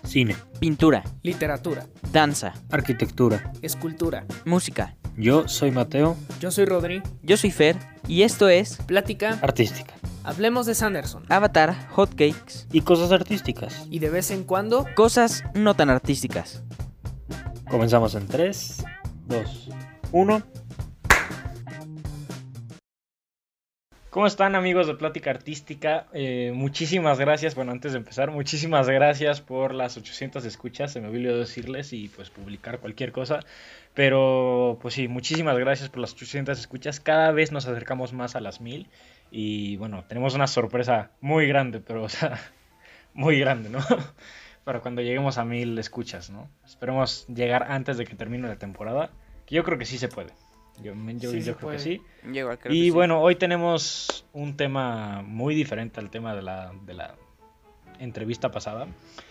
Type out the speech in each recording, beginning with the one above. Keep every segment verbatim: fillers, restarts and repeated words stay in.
Cine, pintura, literatura, danza, arquitectura. escultura. música. Yo soy Mateo, Yo soy Rodri. Yo soy Fer y esto es Plática. artística. Hablemos de Sanderson. Avatar, Hotcakes Y cosas artísticas. Y de vez en cuando, cosas no tan artísticas. Comenzamos en tres, dos, uno. ¿Cómo están, amigos de Plática Artística? Eh, muchísimas gracias, bueno, antes de empezar, muchísimas gracias por las ochocientas escuchas, se me olvidó decirles y pues publicar cualquier cosa, pero pues sí, muchísimas gracias por las ochocientas escuchas, cada vez nos acercamos más a las mil y bueno, tenemos una sorpresa muy grande, pero o sea, muy grande, ¿no? Para cuando lleguemos a mil escuchas, ¿no? Esperemos llegar antes de que termine la temporada, que yo creo que sí se puede. Yo, yo, Sí, yo se creo puede. que sí. Yo igual creo Y que sí. bueno, hoy tenemos un tema muy diferente al tema de la, de la entrevista pasada.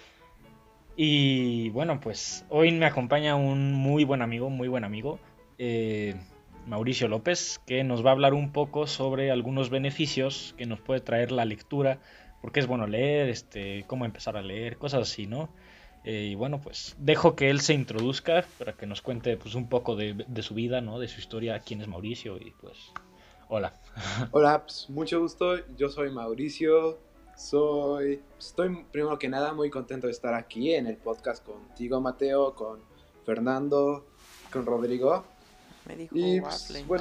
Y bueno, pues hoy me acompaña un muy buen amigo, muy buen amigo, eh, Mauricio López, que nos va a hablar un poco sobre algunos beneficios que nos puede traer la lectura, porque es bueno leer, este, cómo empezar a leer, cosas así, ¿no? Eh, y bueno, pues dejo que él se introduzca para que nos cuente pues un poco de, de su vida, ¿no? De su historia, quién es Mauricio y pues hola. Hola, pues, mucho gusto. Yo soy Mauricio. Soy, estoy primero que nada muy contento de estar aquí en el podcast contigo, Mateo, con Fernando, con Rodrigo. Me dijo Y Waffle. pues, bueno,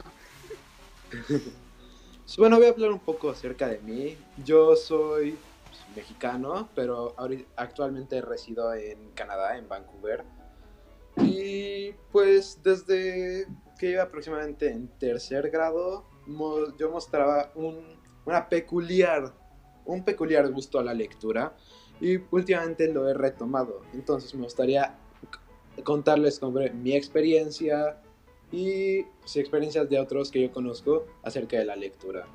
pues, bueno, voy a hablar un poco acerca de mí. Yo soy pues, mexicano, pero ahorita, actualmente resido en Canadá, en Vancouver. Y pues desde que iba aproximadamente en tercer grado, mo- yo mostraba un, una peculiar, un peculiar gusto a la lectura y últimamente lo he retomado. Entonces me gustaría c- contarles sobre mi experiencia y pues, experiencias de otros que yo conozco acerca de la lectura.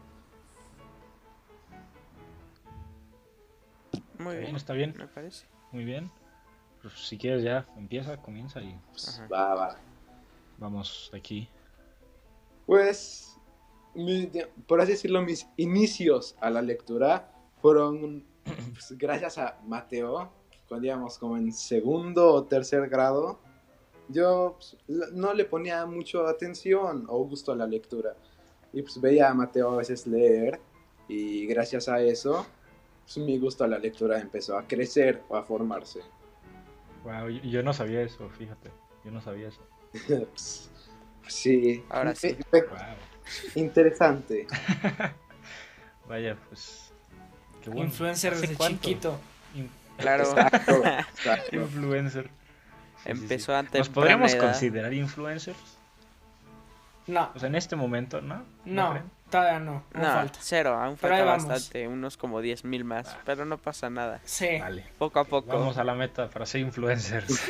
Muy bien, Está bien, me parece. muy bien. Pues si quieres ya, empieza, comienza y Pues, Ajá. va, va. vamos de aquí. Pues, mi- por así decirlo, mis inicios a la lectura fueron pues, gracias a Mateo, cuando íbamos como en segundo o tercer grado. Yo pues, l- no le ponía mucho atención o gusto a la lectura. Y pues veía a Mateo a veces leer y gracias a eso, pues, mi gusto a la lectura empezó a crecer o a formarse. Wow, yo, yo no sabía eso, fíjate, yo no sabía eso. Pues, sí, Ahora sí. Fue Wow. interesante. Vaya, pues qué bueno. influencer ¿Hace desde cuánto? chiquito. In- Claro, Exacto, exacto. Influencer. Sí, sí, empezó sí. antes. ¿Nos podríamos considerar influencers? No, O sea, en este momento, ¿no? no, creen? todavía no. Aún No, falta. cero, aún Pero ahí falta vamos. bastante, unos como diez mil más, pero no pasa nada. Sí. Vale. Poco a poco. Vamos a la meta para ser influencers.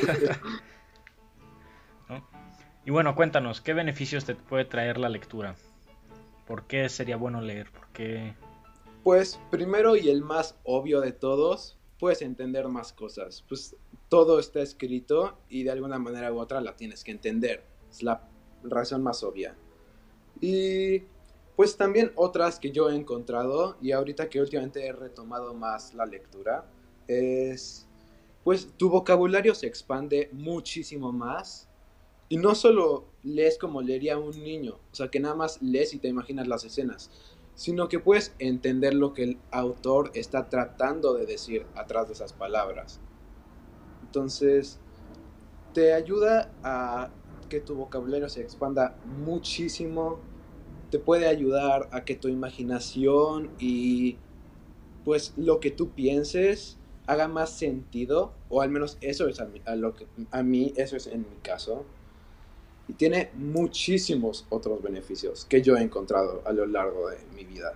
¿No? Y bueno, cuéntanos, ¿qué beneficios te puede traer la lectura? ¿Por qué sería bueno leer? ¿Por qué? Pues primero y el más obvio de todos, puedes entender más cosas. Pues todo está escrito y de alguna manera u otra la tienes que entender. Es la razón más obvia. Y pues también otras que yo he encontrado y ahorita que últimamente he retomado más la lectura, es pues tu vocabulario se expande muchísimo más. Y no solo lees como leería un niño, o sea que nada más lees y te imaginas las escenas, sino que puedes entender lo que el autor está tratando de decir atrás de esas palabras. Entonces, te ayuda a que tu vocabulario se expanda muchísimo, te puede ayudar a que tu imaginación y pues lo que tú pienses haga más sentido, o al menos eso es a mí, a lo que, a mí eso es en mi caso. Y tiene muchísimos otros beneficios que yo he encontrado a lo largo de mi vida.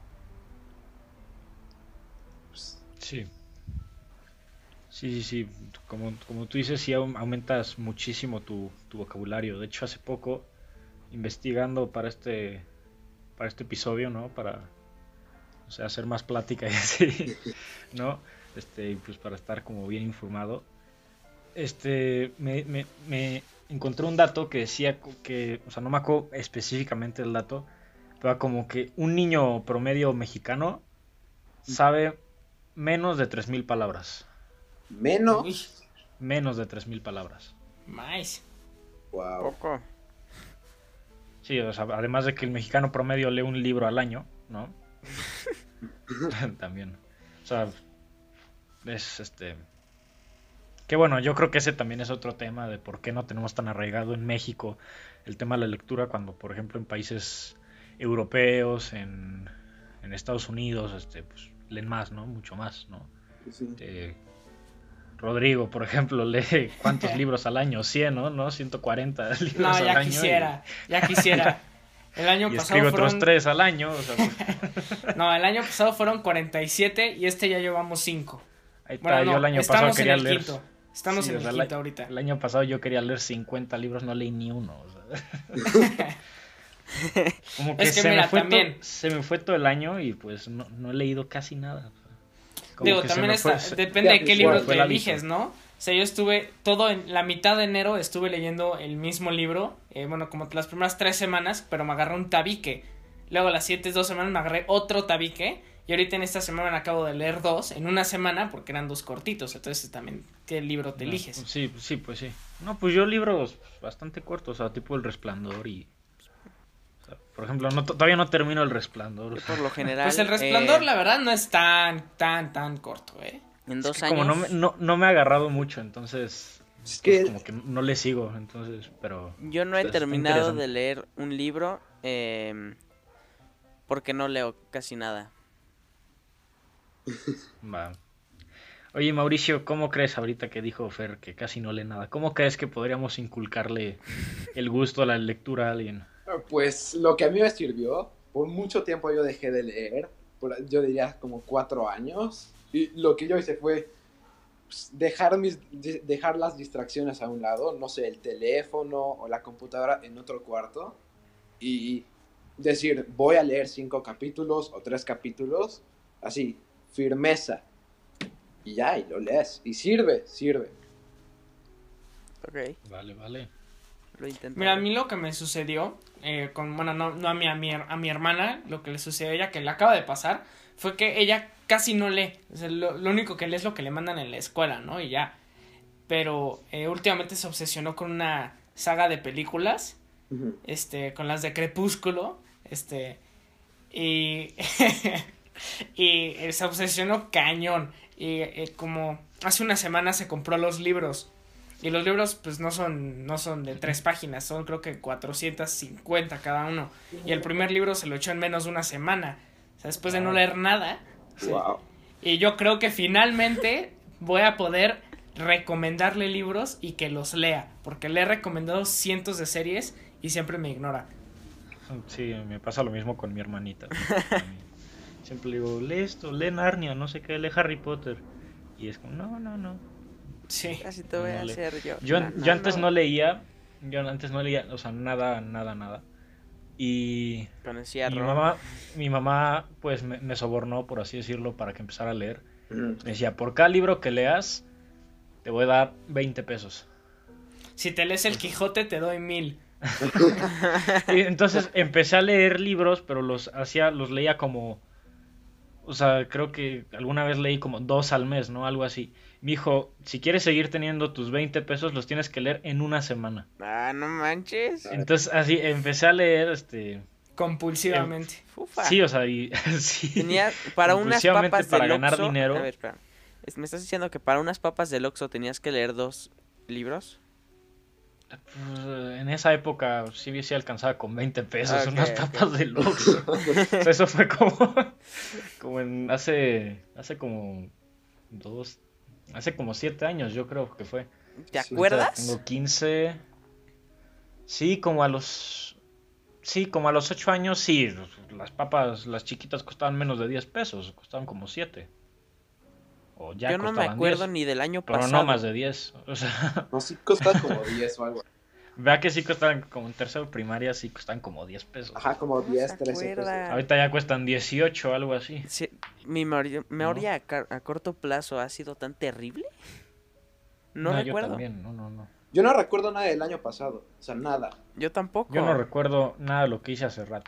Pues, Sí. Sí, sí, sí. Como, como tú dices, sí au- aumentas muchísimo tu, tu vocabulario. De hecho, hace poco, investigando para este, para este episodio, ¿no? Para, o sea, hacer más plática y así, ¿no? Este, y pues para estar como bien informado. Este, me, me, me encontré un dato que decía co- que, o sea, no me acuerdo específicamente el dato, pero como que un niño promedio mexicano sabe menos de tres mil palabras. Menos. Uy, Menos de tres mil palabras. más. Wow. Poco. Sí, o sea, además de que el mexicano promedio lee un libro al año, ¿no? También. O sea, es este... Que bueno, yo creo que ese también es otro tema de por qué no tenemos tan arraigado en México el tema de la lectura cuando, por ejemplo, en países europeos, en, en Estados Unidos, este, pues, leen más, ¿no? Mucho más, ¿no? Sí. Eh, Rodrigo, por ejemplo, lee ¿cuántos libros al año? cien, ¿no? ¿No? ciento cuarenta libros No, al ya año. quisiera, ya quisiera. El año Y, y pasado escribe fueron... otros tres al año. O sea, pues, No, el año pasado fueron cuarenta y siete y este ya llevamos cinco. ahí está, Bueno, yo no, el año pasado estamos en quería el leer... quinto. Estamos Sí, en o el sea, quinto la- ahorita. El año pasado yo quería leer cincuenta libros, no leí ni uno. O sea. Como que Es que se, mira, me fue también- to- se me fue todo el año y pues no, no he leído casi nada. O sea, como Digo, que se también me está, fue- se- depende de ya, qué pues, libro fue te el hábito. eliges, ¿no? O sea, yo estuve todo en la mitad de enero estuve leyendo el mismo libro, eh, bueno, como las primeras tres semanas, pero me agarré un tabique. Luego las siguientes dos semanas me agarré otro tabique y ahorita en esta semana me acabo de leer dos en una semana porque eran dos cortitos. Entonces también, ¿qué libro te no, eliges? Sí, sí, pues sí. No, pues yo libros bastante cortos, o sea, tipo El Resplandor y... o sea, por ejemplo, no, to- todavía no termino El Resplandor. o Yo sea, por lo general. Pues el Resplandor, eh, la verdad, no es tan, tan, tan corto, ¿eh? En es dos que años. como no me, no, no me ha agarrado mucho, entonces... Es pues que como que no le sigo, entonces, pero... Yo no he Está- está terminado interesante. de leer un libro eh, porque no leo casi nada. Va. Oye, Mauricio, ¿cómo crees ahorita que dijo Fer que casi no lee nada? ¿Cómo crees que podríamos inculcarle el gusto a la lectura a alguien? Pues lo que a mí me sirvió, por mucho tiempo yo dejé de leer, por- yo diría como cuatro años, y lo que yo hice fue pues, dejar, mis, de- dejar las distracciones a un lado, no sé, el teléfono o la computadora en otro cuarto, y decir, voy a leer cinco capítulos o tres capítulos, así, firmeza, y ya, y lo lees, y sirve, sirve. Ok, Vale, vale. lo intenté. Mira, a mí lo que me sucedió, eh, con, bueno, no, no a mi, a mi, a mi hermana, lo que le sucedió a ella, que le acaba de pasar, fue que ella casi no lee. O sea, lo, lo único que lee es lo que le mandan en la escuela, ¿no? Y ya. Pero eh, últimamente se obsesionó con una saga de películas, Ujú. este, con las de Crepúsculo, este, y, y eh, se obsesionó cañón. Y eh, como hace una semana se compró los libros. Y los libros pues no son, no son de tres páginas, son creo que cuatrocientas cincuenta cada uno. Y el primer libro se lo echó en menos de una semana. O sea, después de no leer nada. sí. Wow. Y yo creo que finalmente voy a poder recomendarle libros y que los lea. Porque le he recomendado cientos de series y siempre me ignora. Sí, me pasa lo mismo con mi hermanita. Siempre le digo, lee esto, lee Narnia, no sé qué, lee Harry Potter. Y es como, no, no, no. Sí. Casi te voy a No le- hacer yo. Yo, No, yo no, antes no. no leía, yo antes no leía, o sea, nada, nada, nada. Y Con el mi cierro. mamá, mi mamá, pues me, me sobornó, por así decirlo, para que empezara a leer. Ujú. Me decía, por cada libro que leas, te voy a dar veinte pesos. Si te lees el Quijote te doy mil. Y entonces empecé a leer libros, pero los hacía, los leía como, o sea, creo que alguna vez leí como dos al mes, ¿no? Algo así. Me dijo, si quieres seguir teniendo tus veinte pesos, los tienes que leer en una semana. Ah, no manches. Entonces así empecé a leer, este, Compulsivamente. Fufa. sí, o sea, y sí. Tenía para unas Compulsivamente papas para del ganar Oxxo- dinero. A ver, espera. Es- ¿Me estás diciendo que para unas papas del Oxxo tenías que leer dos libros? Pues, en esa época sí, sí alcanzaba con veinte pesos Ok, unas ok. papas de Oxxo. O sea, eso fue como, como en hace, hace como dos, hace como siete años yo creo que fue. ¿Te Sí, acuerdas? Tengo quince. Sí, como a los, sí, como a los ocho años, sí, las papas, las chiquitas costaban menos de diez pesos, costaban como siete. O ya Yo no me costaban acuerdo diez, ni del año pero pasado. no más de diez. O sea, No, sí cuesta como diez o algo. vea que sí costaban como en tercero de primaria, sí costaban como diez pesos. Ajá, como No diez, se trece acuerda. pesos. Ahorita ya cuestan dieciocho, algo así. Sí, mi memoria, memoria a, car- a corto plazo ha sido tan terrible. No, yo recuerdo. Yo, también, no, no, no. Yo no recuerdo nada del año pasado. O sea, nada. tampoco. Yo no recuerdo nada de lo que hice hace rato.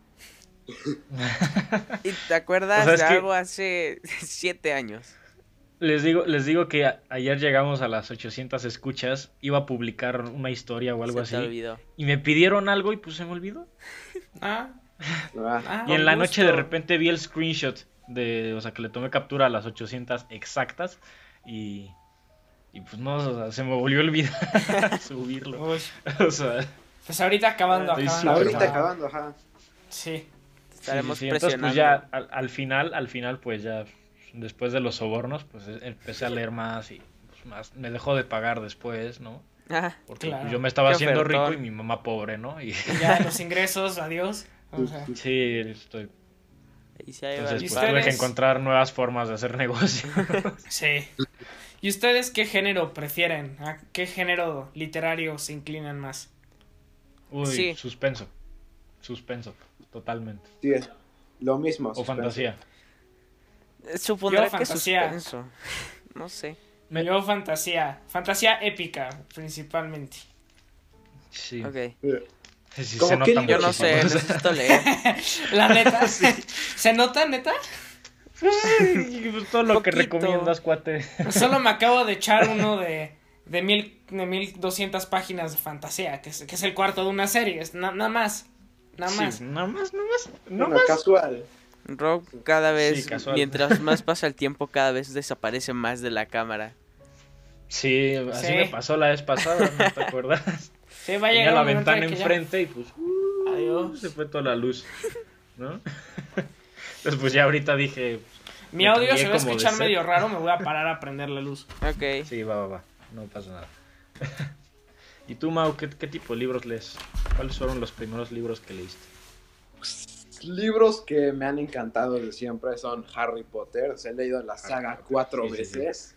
¿Y te acuerdas O sea, es de que- algo hace siete años? Les digo, les digo que a- ayer llegamos a las ochocientas escuchas, iba a publicar una historia o algo Se te así, olvidó. y me pidieron algo y pues se me olvidó. Ah, Ah, ah, Y en con la noche de gusto. repente vi el screenshot de, o sea, que le tomé captura a las ochocientas exactas y, y pues no, o sea, se me volvió a olvidar subirlo. Uy, O sea, pues ahorita acabando, Estoy acabando. súper ahorita mal. acabando, ajá. Sí. Te estaremos sí, sí, entonces presionando. pues ya al, al final, al final pues ya después de los sobornos pues e- empecé a leer más y pues más me dejó de pagar después, ¿no? Ah, Porque Claro. pues, yo me estaba Qué haciendo rico ofertón. y mi mamá pobre, ¿no? Y Ya los ingresos, adiós. O sea, sí, estoy. y se lleva Entonces el pues, ustedes? tuve que encontrar nuevas formas de hacer negocio. sí. ¿Y ustedes qué género prefieren? ¿A qué género literario se inclinan más? Uy, Sí. suspenso. Suspenso, totalmente. Sí, es lo mismo. O suspenso. fantasía. Supondré Yo que fantasía. suspenso. No sé. Me- Yo fantasía, fantasía épica principalmente. Sí. Ok. Eh, Sí, sí, ¿Cómo se qué nota Yo libro? no muchísimo. sé, necesito leer. La neta, ¿se nota neta? Ay, pues todo lo que Poquito. recomiendas, cuate. Solo me acabo de echar uno de, de mil de mil doscientas páginas de fantasía, que es, que es el cuarto de una serie, es na- nada más, nada Sí, más. nada más, nada más. No Bueno, más. casual. Rob cada vez, Sí, casual. mientras más pasa el tiempo, cada vez desaparece más de la cámara. Sí, así Sí. me pasó la vez pasada, ¿no te acuerdas? Sí, va a Tenía llegar la un momento en ventana el que ya- enfrente y pues uh, Adiós. se fue toda la luz, ¿no? Entonces pues ya ahorita dije, Mi me audio cambié se va a como de escuchar set. medio raro, me voy a parar a prender la luz. Ok. sí, va, va, va, no pasa nada. ¿Y tú, Mau, qué, qué tipo de libros lees? ¿Cuáles fueron los primeros libros que leíste? Libros que me han encantado de siempre son Harry Potter. He leído la saga cuatro Sí, sí, sí. veces.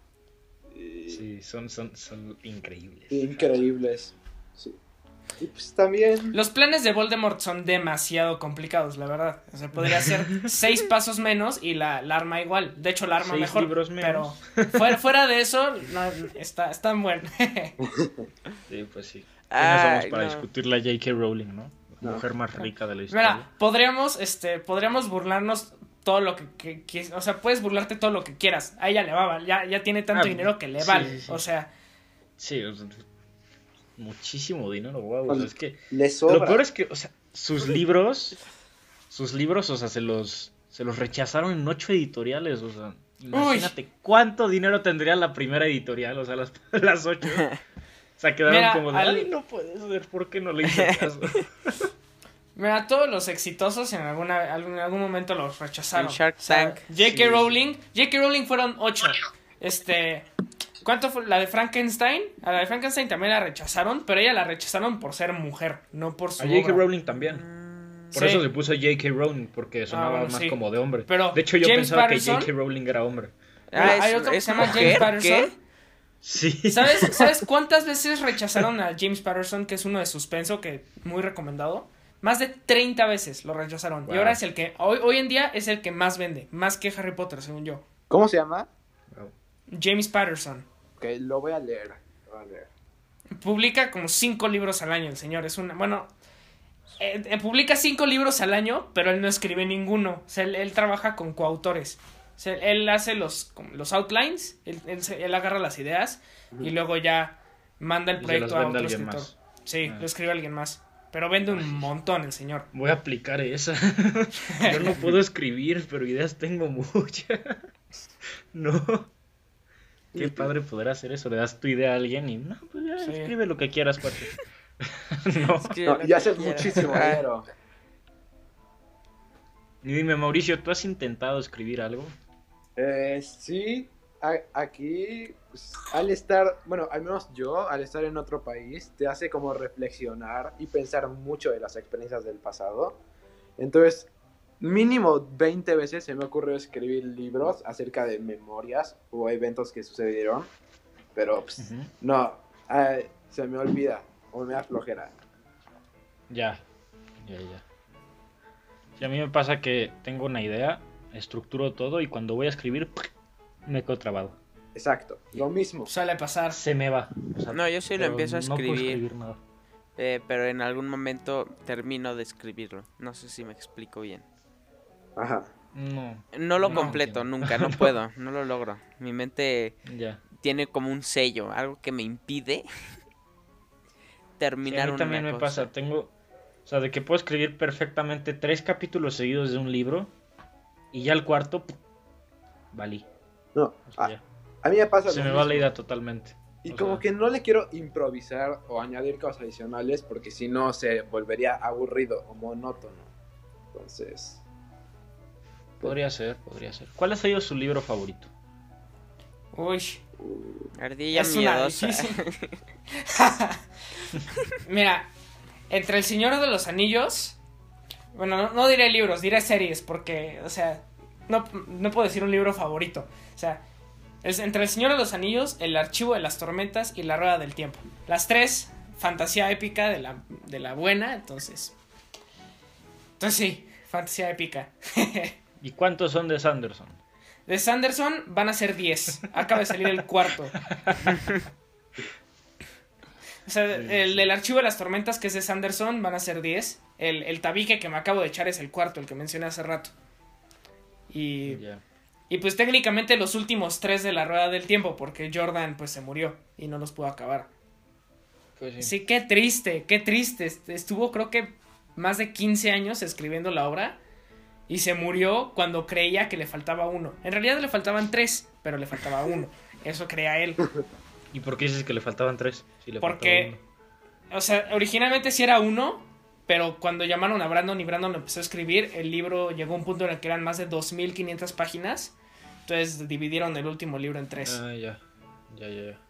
Y- Sí, son, son, son increíbles. Increíbles. Sí. Y pues también. Los planes de Voldemort son demasiado complicados, la verdad. O sea, podría ser seis pasos menos y la, la arma igual. De hecho, la arma Seis mejor. libros menos. Pero fuera, fuera de eso, no, está, están buenos. Sí, pues sí. Ay, ¿Quiénes somos para no. discutir la J K. Rowling, no? La No. mujer más rica de la historia. Mira, podríamos, este, podríamos burlarnos todo lo que, que, que- o sea, puedes burlarte todo lo que quieras. A ella le va, val- ya, ya tiene tanto Ah, dinero que le sí, vale. sí, sí. O sea, Sí, o sea, muchísimo dinero, wow. O sea, es que Le sobra. lo peor es que, o sea, sus libros, sus libros, o sea, se los, se los rechazaron en ocho editoriales, o sea, imagínate cuánto dinero tendría la primera editorial, o sea, las, las ocho. O sea, quedaron Mira, como de, al- ay, no puede ser, ¿por qué no le hice caso? mira, todos los exitosos en alguna, algún, en algún momento los rechazaron. En Shark O sea, Tank. J K Sí. Rowling, J K Rowling fueron ocho. Este, ¿cuánto fue la de Frankenstein? A la de Frankenstein también la rechazaron, pero ella la rechazaron por ser mujer, no por su A J K obra. Rowling también. Por Sí. eso se puso J K Rowling, porque sonaba bueno, más sí. como de hombre. Pero de hecho, yo James pensaba Patterson- que J K Rowling era hombre. Ah, Hay ¿es- otro que es se llama mujer? James Patterson. ¿Qué? Sí. ¿Sabes, ¿Sabes cuántas veces rechazaron a James Patterson, que es uno de suspenso, que muy recomendado? Más de treinta veces lo rechazaron. Wow. Y ahora es el que, hoy, hoy en día es el que más vende, más que Harry Potter, según yo. ¿Cómo se llama? Wow. James Patterson. Ok, lo voy a leer. Lo voy a leer. Publica como cinco libros al año, el señor. Es una, bueno, eh, eh, publica cinco libros al año, pero él no escribe ninguno. O sea, él, él trabaja con coautores. O sea, él hace los, como los outlines, él, él, se- él agarra las ideas y luego ya manda el Y se proyecto las a vende otro alguien escritor. más. Sí, Ah. lo escribe alguien más. Pero vende un montón el señor. Voy a aplicar esa. Yo no puedo escribir, pero ideas tengo muchas. No. Qué padre poder hacer eso. Le das tu idea a alguien y no, pues ya Sí. escribe lo que quieras, cuate. No. Escribe No, lo y que haces quieras. muchísimo Ah, dinero. Y dime, Mauricio, ¿tú has intentado escribir algo? Eh, sí, a- aquí, pues, al estar, bueno, al menos yo, al estar en otro país, te hace como reflexionar y pensar mucho de las experiencias del pasado. Entonces, mínimo veinte veces se me ocurrió escribir libros acerca de memorias o eventos que sucedieron, pero pues, Ujú. no, eh, se me olvida o me da flojera. Ya, ya, ya. Y a mí me pasa que tengo una idea, estructuro todo y cuando voy a escribir me quedo trabado. Exacto, lo mismo. Suele pasar. Se me va. O sea, No, yo sí lo pero empiezo a No puedo escribir. escribir nada. eh, pero en algún momento termino de escribirlo. No sé si me explico bien. Ajá. No. No lo No completo, entiendo. nunca, no puedo, no lo logro. Mi mente Ya. tiene como un sello, algo que me impide Sí, terminar a mí una también me cosa. pasa. Tengo, o sea, de que puedo escribir perfectamente tres capítulos seguidos de un libro y ya el cuarto, ¡pum! Valí. No, O sea, a, ya. a mí me pasa Se lo me va la mismo. idea totalmente. Y O como sea, que no le quiero improvisar o añadir cosas adicionales porque si no se volvería aburrido o monótono. Entonces, podría ser, podría ser. ¿Cuál ha sido su libro favorito? Uy, Ardilla es una miedosa. difícil. Mira, entre El Señor de los Anillos, bueno, no, no diré libros, diré series, porque, o sea, no, no puedo decir un libro favorito. O sea, es entre El Señor de los Anillos, El Archivo de las Tormentas y La Rueda del Tiempo. Las tres, fantasía épica de la, de la buena, entonces... Entonces sí, fantasía épica. ¿Y cuántos son de Sanderson? De Sanderson van a ser diez. Acaba de salir el cuarto. O sea, el, el Archivo de las Tormentas, que es de Sanderson, van a ser diez. El, el tabique que me acabo de echar es el cuarto, el que mencioné hace rato. Y, Ya. y pues técnicamente los últimos tres de la Rueda del Tiempo, porque Jordan pues se murió y no los pudo acabar. Pues sí. Sí, qué triste, qué triste. Estuvo creo que más de quince años escribiendo la obra y se murió cuando creía que le faltaba uno. En realidad le faltaban tres, pero le faltaba uno. Eso creía él. ¿Y por qué dices que le faltaban tres? Si le Porque, faltaba o sea, originalmente sí era uno, pero cuando llamaron a Brandon y Brandon empezó a escribir, el libro llegó a un punto en el que eran más de dos mil quinientas páginas. Entonces dividieron el último libro en tres. uno. Ah, ya. Ya, ya, ya.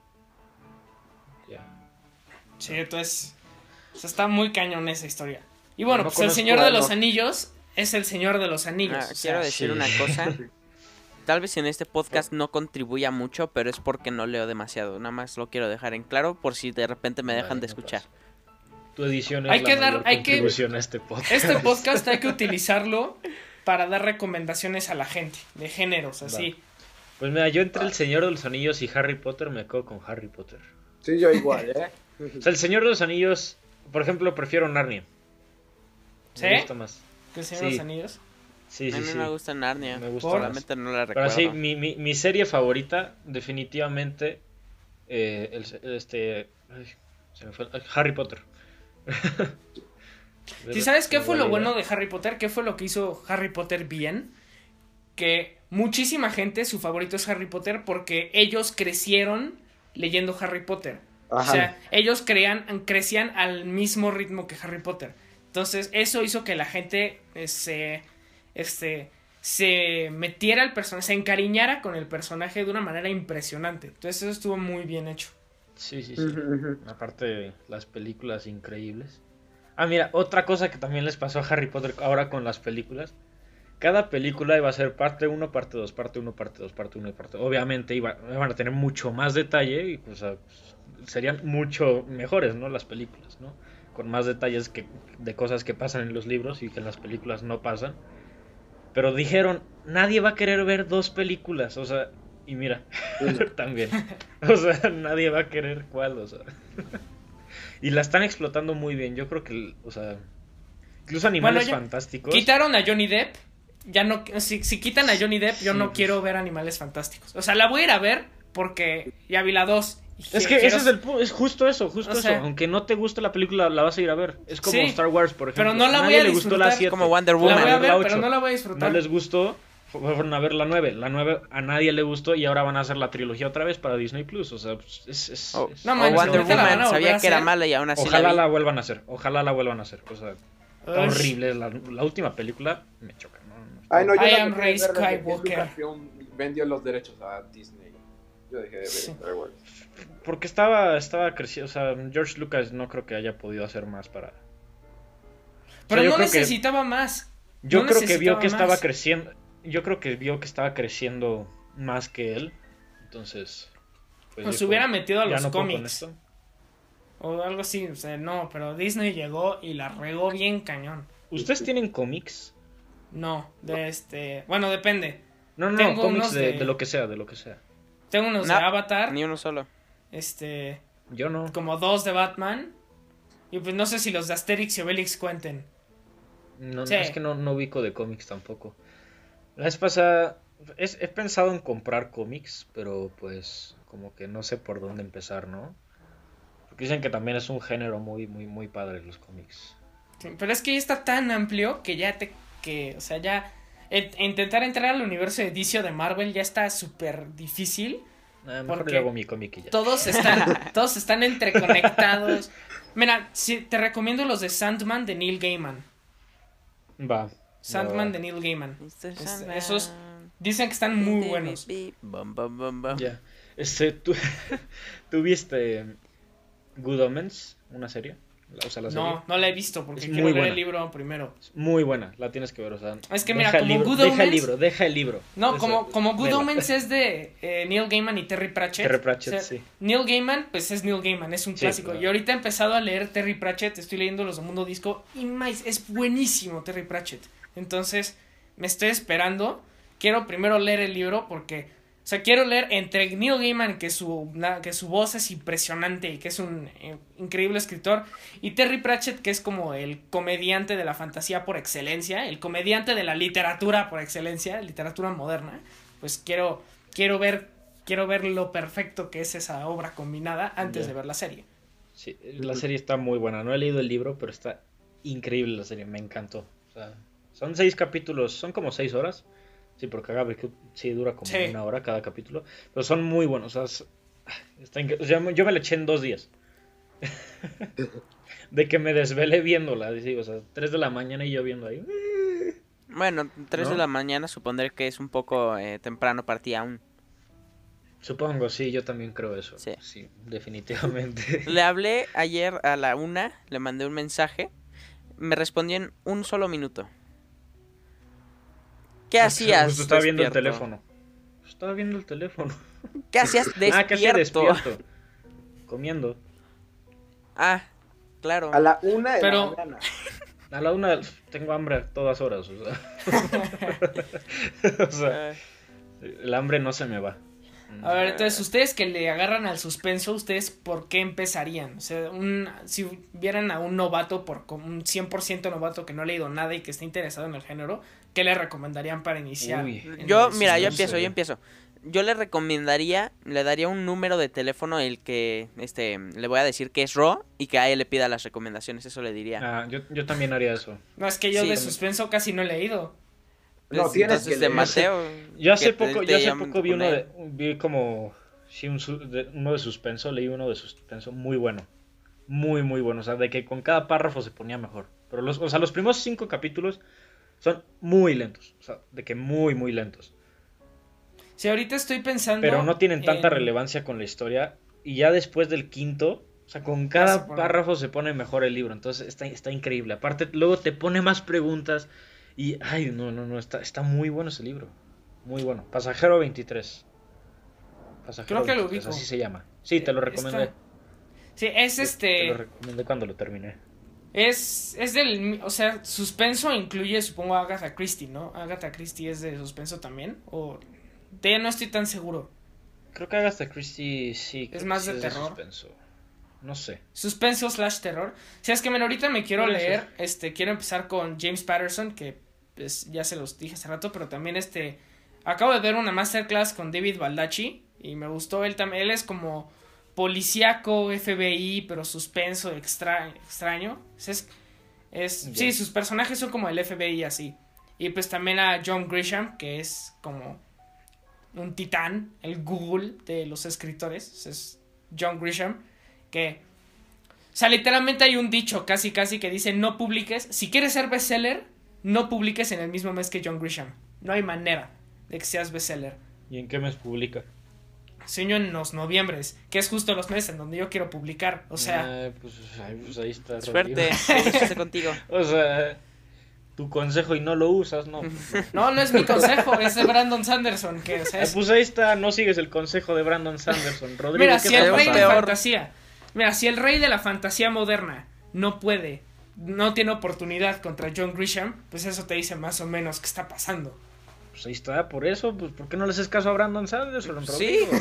Ya. Sí, entonces, o sea, está muy cañón esa historia. Y bueno, No pues el conozco Señor de algo. los Anillos es el Señor de los Anillos. Ah, o sea, quiero decir sí. una cosa. Tal vez en este podcast no contribuya mucho, pero es porque no leo demasiado. Nada más lo quiero dejar en claro por si de repente me dejan Vale, de no escuchar. pasa. Tu edición es Hay la que dar- mayor hay que- contribución a este podcast. Este podcast hay que utilizarlo para dar recomendaciones a la gente de géneros, así. Pues mira, yo entre El Señor de los Anillos y Harry Potter me quedo con Harry Potter. sí, yo igual, ¿eh? O sea, El Señor de los Anillos, por ejemplo, prefiero Narnia. ¿Sí? Me gusta más. ¿Que el Señor de Sí. los Anillos? Sí, a sí, mí sí. me gusta Narnia. Me gusta Solamente no la Pero recuerdo. sí, mi, mi, mi serie favorita, definitivamente, eh, el, este, ay, se me fue, Harry Potter. ¿Sí sabes qué Se me fue va lo la bueno idea. de Harry Potter? ¿Qué fue lo que hizo Harry Potter bien? Que muchísima gente, su favorito es Harry Potter porque ellos crecieron leyendo Harry Potter. Ajá. O sea, ellos creían, crecían al mismo ritmo que Harry Potter. Entonces, eso hizo que la gente eh, se, este, se metiera al personaje, se encariñara con el personaje de una manera impresionante. Entonces, eso estuvo muy bien hecho. Sí, sí, sí. Ujú, ujú. Aparte, las películas increíbles. Ah, mira, otra cosa que también les pasó a Harry Potter ahora con las películas. Cada película iba a ser parte uno, parte dos, parte uno, parte dos, parte uno y parte dos. Obviamente iba, iban a tener mucho más detalle y pues, a- pues, serían mucho mejores, ¿no? Las películas, ¿no? Con más detalles que, de cosas que pasan en los libros y que en las películas no pasan. Pero dijeron, nadie va a querer ver dos películas, o sea, y mira, también. O sea, nadie va a querer cuál, o sea. Y la están explotando muy bien. Yo creo que, o sea, incluso Animales Bueno, ya Fantásticos. Quitaron a Johnny Depp. Ya no, si, si quitan a Johnny Depp, yo Sí, no pues. quiero ver Animales Fantásticos. O sea, la voy a ir a ver porque ya vi la dos. Es que ese es el pu- es justo eso, justo O sea- eso. Aunque no te guste la película, la vas a ir a ver. Es como Sí, Star Wars, por ejemplo. pero no la A voy nadie a le gustó disfrutar. la siete. Como Wonder La voy Woman. a ver, la pero ocho. no la voy a No disfrutar. les gustó, fueron a ver la nueve. La nueve a nadie le gustó y ahora van a hacer la trilogía otra vez para Disney Plus. O sea, pues, es, es- O, es- No o manches, Wonder ahorita la van a Woman. volver Sabía a que era hacer. mala y aún así Ojalá la vi. la vuelvan a hacer. Ojalá la vuelvan a hacer. O sea, está Ush. horrible. La, la última película me choca. ¿no? No, Ay, no, yo I la am dejé de Rey ver desde que Skywalker. Lucasfilm vendió los derechos a Disney. Yo dejé de ver Sí. Star Wars. Porque estaba, estaba creciendo. O sea, George Lucas no creo que haya podido hacer más para. Pero O sea, yo no creo que- necesitaba más. Yo No creo que vio necesitaba que estaba más. creciendo. Yo creo que vio que estaba creciendo más que él. Entonces. Pues Pues se dijo, hubiera metido a "Ya los no puedo con cómics. esto". O algo así. O sea, no, pero Disney llegó y la regó bien cañón. ¿Ustedes tienen cómics? No, de este. Bueno, depende. No, no, no, Tengo cómics unos de, de- de lo que sea, de lo que sea. Tengo unos No, de Avatar. Ni uno solo. Este. Yo no. Como dos de Batman. Y pues no sé si los de Asterix y Obelix cuenten. No, Sí. Es que no, no ubico de cómics tampoco. La vez pasada, es- he pensado en comprar cómics, pero pues como que no sé por dónde empezar, ¿no? Porque dicen que también es un género muy, muy, muy padre los cómics. Sí, pero es que ya está tan amplio que ya te... que, o sea, ya... e- intentar entrar al universo de D C o de Marvel ya está súper difícil. Ah, mejor Porque yo hago mi cómic y ya. Todos están, todos están entreconectados. Mira, si, te recomiendo los de Sandman de Neil Gaiman. Va. Sandman va, de Neil Gaiman. mister Es- Sandman. esos dicen que están muy buenos. Bum, bum, bum, bum. Ya. Este, ¿tú, ¿tú viste Good Omens, una serie? La- O sea, la serie. No, no la he visto porque Es quiero muy ver buena. el libro primero. Es muy buena, la tienes que ver, o sea. Es que deja mira, el como libro, Good deja el Omens- libro, deja el libro. No, Eso, como, como Good vela. Omens es de eh, Neil Gaiman y Terry Pratchett. Terry Pratchett, O sea, sí. Neil Gaiman, pues es Neil Gaiman, es un Sí, clásico. claro. Y ahorita he empezado a leer Terry Pratchett, estoy leyendo los de Mundo Disco y más, es buenísimo Terry Pratchett. Entonces, me estoy esperando. Quiero primero leer el libro porque, o sea, quiero leer entre Neil Gaiman, que su, na- que su voz es impresionante y que es un eh, increíble escritor, y Terry Pratchett, que es como el comediante de la fantasía por excelencia, el comediante de la literatura por excelencia, literatura moderna. Pues quiero, quiero ver, quiero ver lo perfecto que es esa obra combinada antes Ya. de ver la serie. Sí, la serie está muy buena. No he leído el libro, pero está increíble la serie. Me encantó. O sea, son seis capítulos, son como seis horas. Sí, porque cada vez sí dura como Sí. una hora cada capítulo. Pero son muy buenos. O sea, es- está incre- o sea, yo me la eché en dos días. De que me desvelé viéndola. Sí, o sea, tres de la mañana y yo viendo ahí. Bueno, tres de ¿No? la mañana supondré que es un poco eh, temprano para ti aún. Supongo, sí, yo también creo eso. Sí. Sí, definitivamente. Le hablé ayer a la una, le mandé un mensaje, me respondió en un solo minuto. ¿Qué hacías? Justo estaba viendo el despierto? teléfono. Estaba viendo el teléfono. ¿Qué hacías despierto? Ah, ¿qué hacía despierto? Comiendo. Ah, claro. A la una de Pero- la mañana. A la una tengo hambre a todas horas. O sea, o sea, Ah, el hambre no se me va. A ver, entonces, ustedes que le agarran al suspenso, ¿ustedes por qué empezarían? O sea, un, si vieran a un novato, por como un cien por ciento novato que no ha leído nada y que está interesado en el género, ¿qué le recomendarían para iniciar? Uy. en Yo, el mira, yo no sé. empiezo, yo empiezo. Yo le recomendaría, le daría un número de teléfono el que, este, le voy a decir que es Raw y que a él le pida las recomendaciones, eso le diría. Ah, yo, yo también haría eso. No, es que yo Sí. de suspenso casi no he leído. No, Pues, tienes entonces que de leer. Mateo. Yo hace que poco, te- yo te hace llaman poco vi con uno él. de, vi como, sí, un su- de- uno de suspenso, leí uno de suspenso muy bueno. Muy, muy bueno. O sea, de que con cada párrafo se ponía mejor. Pero los, o sea, los primeros cinco capítulos son muy lentos. O sea, de que muy, muy lentos. Si ahorita estoy pensando. Pero no tienen tanta en- relevancia con la historia. Y ya después del quinto, o sea, con se cada pone- párrafo se pone mejor el libro. Entonces está, está increíble. Aparte, luego te pone más preguntas. Y, ay, no, no, no, está, está muy bueno ese libro. Muy bueno. Pasajero veintitrés. Pasajero Creo que lo veintitrés, ubico. así se llama. Sí, te lo Está- recomendé. Sí, es Te- Te lo este. recomendé cuando lo terminé. Es, es del. O sea, suspenso incluye, supongo, a Agatha Christie, ¿no? Agatha Christie es de suspenso también. O. De ella no estoy tan seguro. Creo que Agatha Christie sí. Es creo que más sí de terror. suspenso. No sé. Suspenso slash terror. Si es que mira, ahorita me quiero Puede leer, ser. este, quiero empezar con James Patterson, que pues ya se los dije hace rato, pero también este, acabo de ver una masterclass con David Baldacci y me gustó, él también, él es como policíaco, F B I, pero suspenso, extra, extraño. Es, es, Ya. sí, sus personajes son como el F B I así. Y pues también a John Grisham, que es como un titán, el Google de los escritores, es John Grisham, que, o sea, literalmente hay un dicho casi casi que dice no publiques, si quieres ser bestseller, no publiques en el mismo mes que John Grisham, no hay manera de que seas bestseller. ¿Y en qué mes publica? Señor, en los noviembres, que es justo los meses en donde yo quiero publicar, o sea, Ah, pues, ay, pues ahí está. Suerte, Rodrigo. suerte contigo. O sea, tu consejo y no lo usas, no. no, no es mi consejo, es de Brandon Sanderson, que, o sea, Ah, es- pues ahí está, no sigues el consejo de Brandon Sanderson. Rodrigo, mira, ¿qué si está el rey de pasando? la fantasía, mira, si el rey de la fantasía moderna no puede, no tiene oportunidad contra John Grisham, pues eso te dice más o menos qué está pasando. Pues ahí está, por eso, pues ¿por qué no le haces caso a Brandon Sanderson, Sí. Rodrigo?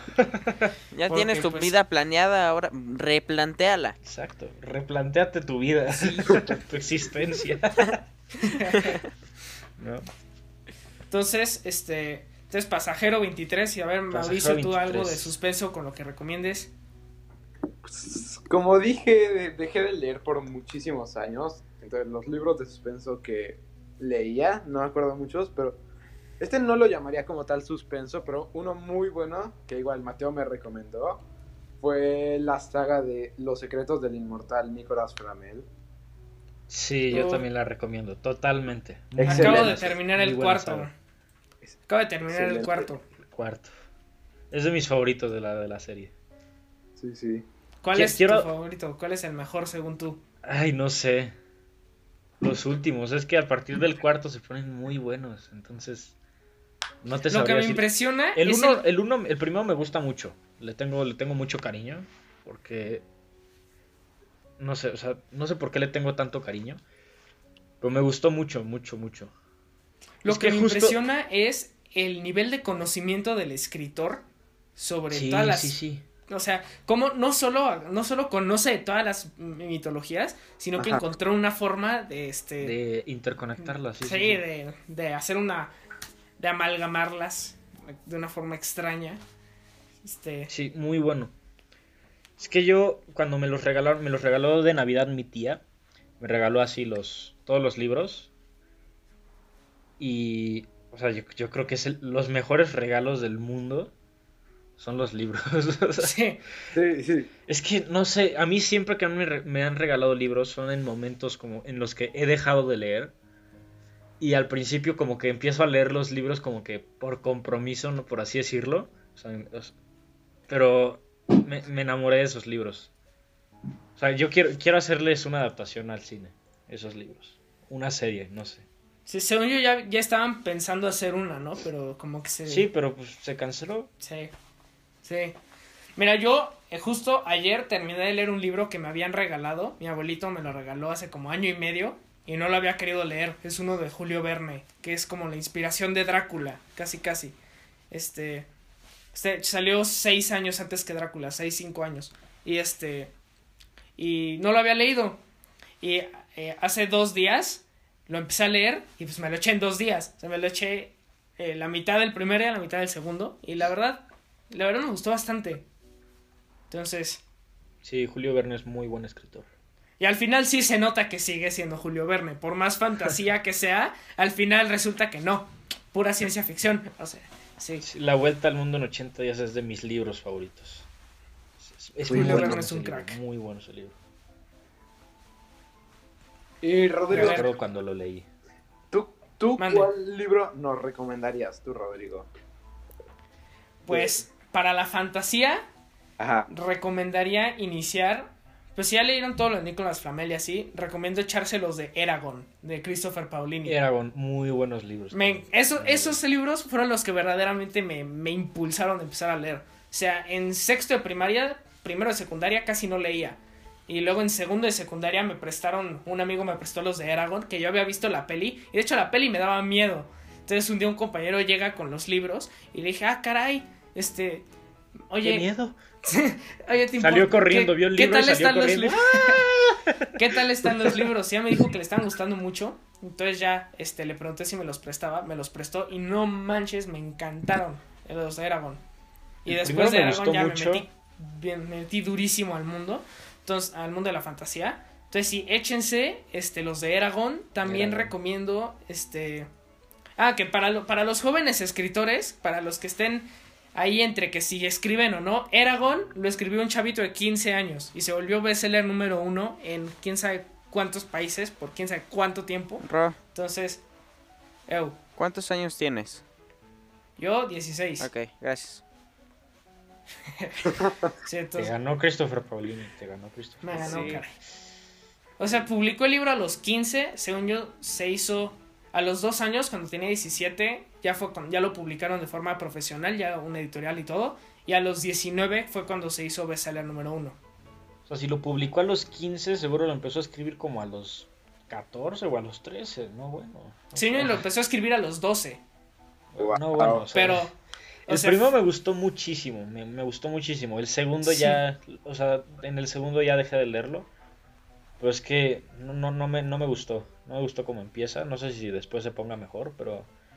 Ya Porque, tienes tu pues- vida planeada, ahora replantéala. Exacto, replantéate tu vida, tu, tu existencia. ¿No? Entonces, este, entonces Pasajero veintitrés y a ver, Pasajero Mauricio, tú algo veintitrés. de suspenso con lo que recomiendes. Pues, como dije, de- dejé de leer por muchísimos años. Entonces, los libros de suspenso que leía, no me acuerdo muchos, pero este no lo llamaría como tal suspenso, pero uno muy bueno, que igual Mateo me recomendó, fue la saga de Los secretos del inmortal Nicolas Flamel. Sí, yo Tú- también la recomiendo, totalmente. Muy Excelente. Acabo de buena saga, terminar muy el buena cuarto. saga. Acabo de terminar el Excelente. cuarto. El cuarto. Es de mis favoritos de la, de la serie. Sí, sí. ¿Cuál Qui- es quiero- tu favorito? ¿Cuál es el mejor según tú? Ay, no sé. Los últimos, es que a partir del cuarto se ponen muy buenos, entonces no te Lo que sabría me decir. impresiona El es uno, el- el uno, el primero me gusta mucho. Le tengo, le tengo mucho cariño. Porque. No sé, o sea, no sé por qué le tengo tanto cariño. Pero me gustó mucho, mucho, mucho. Lo Es que, que me justo- impresiona es el nivel de conocimiento del escritor sobre Sí, todas las... sí, sí. O sea, como no solo, no solo conoce de todas las mitologías, sino que Ajá. encontró una forma de este... De interconectarlas, sí, sí, sí, sí. De, de hacer una... de amalgamarlas de una forma extraña. Este... Sí, muy bueno. Es que yo, cuando me los regalaron, me los regaló de Navidad mi tía. Me regaló así los, todos los libros. Y, o sea, yo, yo creo que es el- los mejores regalos del mundo son los libros. O sea, Sí, Sí, sí. es que, no sé, a mí siempre que me, re- me han regalado libros son en momentos como en los que he dejado de leer. Y al principio como que empiezo a leer los libros como que por compromiso, ¿no? Por así decirlo. O sea, os- pero me, me enamoré de esos libros. O sea, yo quiero, quiero hacerles una adaptación al cine, esos libros. Una serie, no sé. sí, según yo ya, ya estaban pensando hacer una, ¿no? Pero como que se... Sí, pero pues se canceló. Sí, sí. Mira, yo eh, justo ayer terminé de leer un libro que me habían regalado. Mi abuelito me lo regaló hace como año y medio y no lo había querido leer. Es uno de Julio Verne, que es como la inspiración de Drácula, casi casi. Este, este salió seis años antes que Drácula, seis, cinco años. Y este, y no lo había leído. Y eh, hace dos días lo empecé a leer y pues me lo eché en dos días. O sea, me lo eché eh, la mitad del primero y la mitad del segundo. Y la verdad, la verdad me gustó bastante. Entonces, Sí, Julio Verne es muy buen escritor. y al final sí se nota que sigue siendo Julio Verne. Por más fantasía que sea, al final resulta que no. Pura ciencia ficción. O sea, sí. Sí, La Vuelta al Mundo en ochenta días es de mis libros favoritos. Es, es Julio muy Verne bueno es ese un libro, crack. muy bueno ese libro. Y Me Rodrigo, ver. acuerdo cuando lo leí. ¿tú, tú Mande. cuál libro nos recomendarías, tú, Rodrigo? Pues para la fantasía, Ajá. recomendaría iniciar. Pues si ya leyeron todo lo de Nicolas Flamel y así, recomiendo echarse los de Eragon, de Christopher Paolini. Eragon, muy buenos libros. Me, también. eso, Muy esos libros fueron los que verdaderamente me, me impulsaron a empezar a leer. O sea, en sexto de primaria, primero de secundaria casi no leía. Y luego en segundo de secundaria me prestaron, un amigo me prestó los de Eragon, que yo había visto la peli. Y de hecho la peli me daba miedo. Entonces un día un compañero llega con los libros y le dije, ah, caray, este... ¡Qué Oye, miedo! oye, ¿te Salió importa- corriendo, qué- vio el ¿qué libro y tal salió están los corriendo. libros? ¿Qué tal están los libros? Ya me dijo que le estaban gustando mucho. Entonces ya este, le pregunté si me los prestaba. Me los prestó y no manches, me encantaron los de Eragon. Y El después de primero me Eragon gustó ya mucho. me metí, bien, me metí durísimo al mundo. Entonces, al mundo de la fantasía. Entonces sí, échense este, los de Eragon. También Eragon. recomiendo este... Ah, que para, lo- para los jóvenes escritores, para los que estén ahí entre que si escriben o no, Eragon lo escribió un chavito de quince años y se volvió bestseller número uno en quién sabe cuántos países por quién sabe cuánto tiempo. Ro, Entonces, ew, ¿cuántos años tienes? yo dieciséis. Ok, gracias. Sí, Te entonces, ganó Christopher Paolini, te ganó Christopher. me ganó, Sí. caray. O sea, publicó el libro a los quince, según yo, se hizo a los dos años, cuando tenía diecisiete, ya fue cuando ya lo publicaron de forma profesional, ya una editorial y todo, y a los diecinueve fue cuando se hizo bestseller número uno. O sea, si lo publicó a los quince, seguro lo empezó a escribir como a los catorce o a los trece, ¿no? Bueno. o Sí, sea, lo empezó a escribir a los doce, No, bueno, o sea, pero... o el sea, primero me gustó muchísimo, me, me gustó muchísimo. El segundo Sí. ya, o sea, en el segundo ya dejé de leerlo. Pero es que no, no, no me, no me gustó, no me gustó cómo empieza. No sé si después se ponga mejor, pero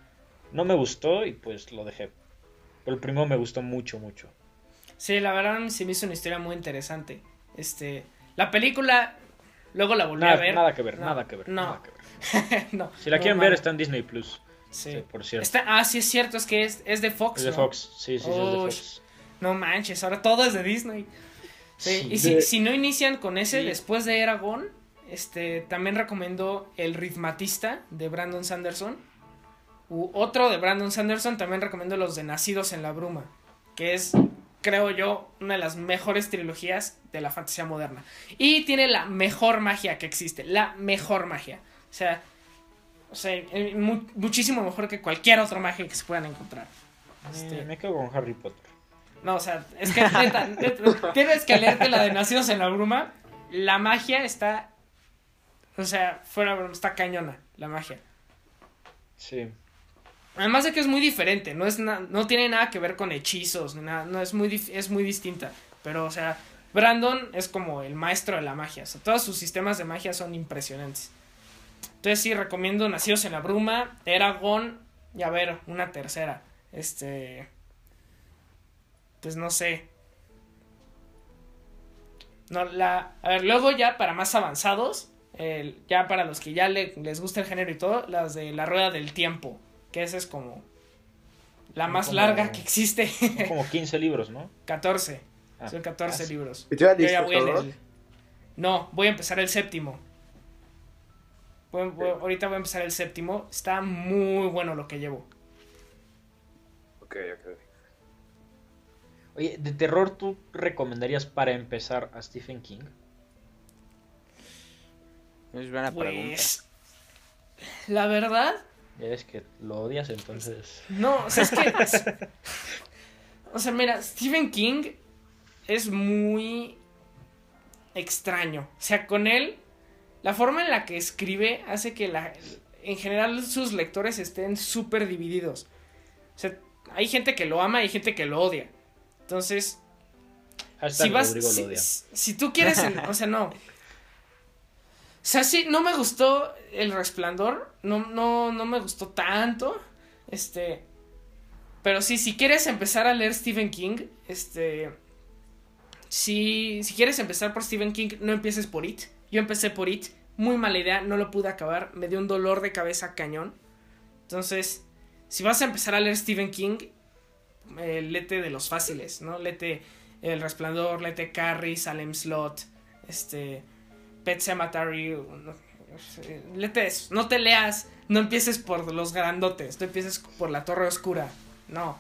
no me gustó y pues lo dejé. Pero el primero me gustó mucho, mucho. Sí, la verdad se me hizo una historia muy interesante. Este, la película, luego la volví Nada, a ver. nada que ver, No, nada que ver, no. nada que ver. no, Si la no, quieren ver, mala. está en Disney Plus. Sí. Sí, por cierto. Está, ah, sí es cierto, es que es, es de Fox, Es de ¿no? Fox, sí, sí, sí, es de Uy, Fox. No manches, ahora todo es de Disney. Sí, Sí. y si, De- si no inician con ese Sí. después de Eragon, este, también recomiendo El Ritmatista de Brandon Sanderson. U otro de Brandon Sanderson, también recomiendo los de Nacidos en la Bruma, que es, creo yo, una de las mejores trilogías de la fantasía moderna. Y tiene la mejor magia que existe, la mejor magia. O sea, o sea eh, mu muchísimo mejor que cualquier otra magia que se puedan encontrar. Este, Eh, me quedo con Harry Potter. no, o sea, es que neta, neta, tienes que leerte la de Nacidos en la Bruma. La magia está, o sea, fuera de broma, está cañona, la magia. Sí. Además de que es muy diferente, no es na no tiene nada que ver con hechizos, ni nada, no es muy es muy distinta, pero o sea, Brandon es como el maestro de la magia, o sea, todos sus sistemas de magia son impresionantes. Entonces sí recomiendo Nacidos en la Bruma, Eragon y a ver, una tercera, este, pues no sé. No, la, a ver, luego ya para más avanzados, el, ya para los que ya le, les gusta el género y todo, las de La Rueda del Tiempo, que esa es como la Son más como- larga que existe. Son como quince libros, ¿no? catorce, Ah, son catorce ah, sí. libros. ¿Y tú ya Yo ya leíste voy en todos? el... No, voy a empezar el séptimo. Voy- voy- ahorita voy a empezar el séptimo. Está muy bueno lo que llevo. Ok, ok. Oye, ¿de terror tú recomendarías para empezar a Stephen King? Es buena pregunta. Pues... La verdad... Ya ves que lo odias, entonces... No, o sea, es que... es- o sea, mira, Stephen King es muy extraño. O sea, con él, la forma en la que escribe hace que la, en general sus lectores estén súper divididos. O sea, hay gente que lo ama y hay gente que lo odia. Entonces, Hashtag si vas... Rodrigo Si, lo odia. si tú quieres... en- o sea, no... O sea, sí, no me gustó El Resplandor. No, no, no me gustó tanto. Este... Pero sí, si quieres empezar a leer Stephen King, este... Si, si quieres empezar por Stephen King, no empieces por It. Yo empecé por It, muy mala idea, no lo pude acabar, me dio un dolor de cabeza cañón. Entonces, si vas a empezar a leer Stephen King, eh, léete de los fáciles, ¿no? Léete El Resplandor, léete Carrie, Salem Slot, este... Pet Sematary, no, eh, léete eso. No te leas, no empieces por los grandotes, no empieces por La Torre Oscura, no.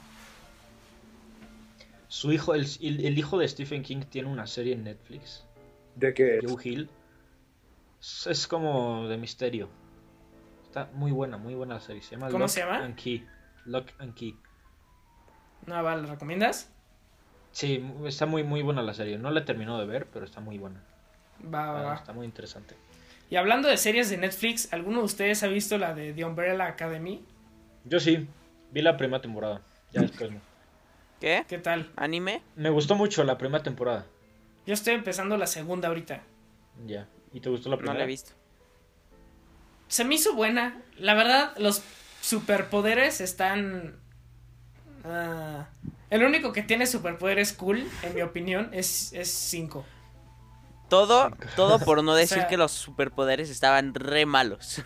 Su hijo, el, el- el hijo de Stephen King tiene una serie en Netflix, ¿De qué es? Joe Hill. Es, es como de misterio. Está muy buena, muy buena la serie. Se llama ¿Cómo Lock se llama? and Key. Lock and Key. No, vale, ¿lo recomiendas? Sí, está muy, muy buena la serie. No la he terminado de ver, pero está muy buena. Va, va, Ah, va. está muy interesante. Y hablando de series de Netflix, ¿alguno de ustedes ha visto la de The Umbrella Academy? Yo sí, vi la primera temporada. Ya después no. ¿Qué? ¿Qué tal? ¿Anime? Me gustó mucho la primera temporada. Yo estoy empezando la segunda ahorita. Ya. ¿Y te gustó la No primera? la he visto. Se me hizo buena. La verdad, los superpoderes están... ah, el único que tiene superpoderes cool, en mi opinión, es cinco. Todo, todo por no decir sea- que los superpoderes estaban re malos.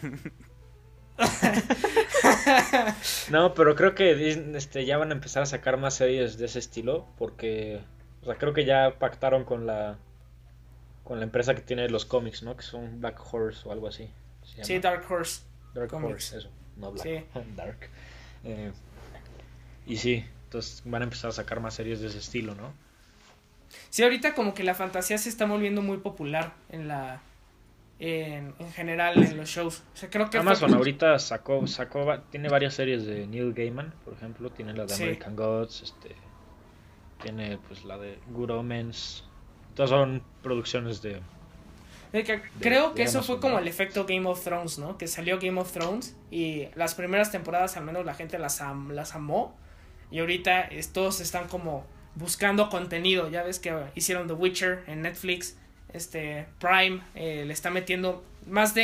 No, pero creo que Disney, este, ya van a empezar a sacar más series de ese estilo. Porque, o sea, creo que ya pactaron con la con la empresa que tiene los cómics, ¿no? Que son Black Horse o algo así. se llama. Sí, Dark Horse. Dark Comics. Horse, eso. No Black, Sí. Dark. Eh, y sí, entonces van a empezar a sacar más series de ese estilo, ¿no? Sí, ahorita como que la fantasía se está volviendo muy popular en la... En, en general en los shows. O sea, creo que... fue- Amazon ahorita sacó, sacó, va- tiene varias series de Neil Gaiman, por ejemplo, tiene la de Sí. American Gods, este, tiene pues la de Good Omens, todas son producciones de, de que creo de que eso Amazon, fue como ¿no? el efecto Game of Thrones, ¿no? Que salió Game of Thrones y las primeras temporadas al menos la gente las, am- las amó. Y ahorita es- todos están como buscando contenido. Ya ves que hicieron The Witcher en Netflix. Este Prime eh, le está metiendo más de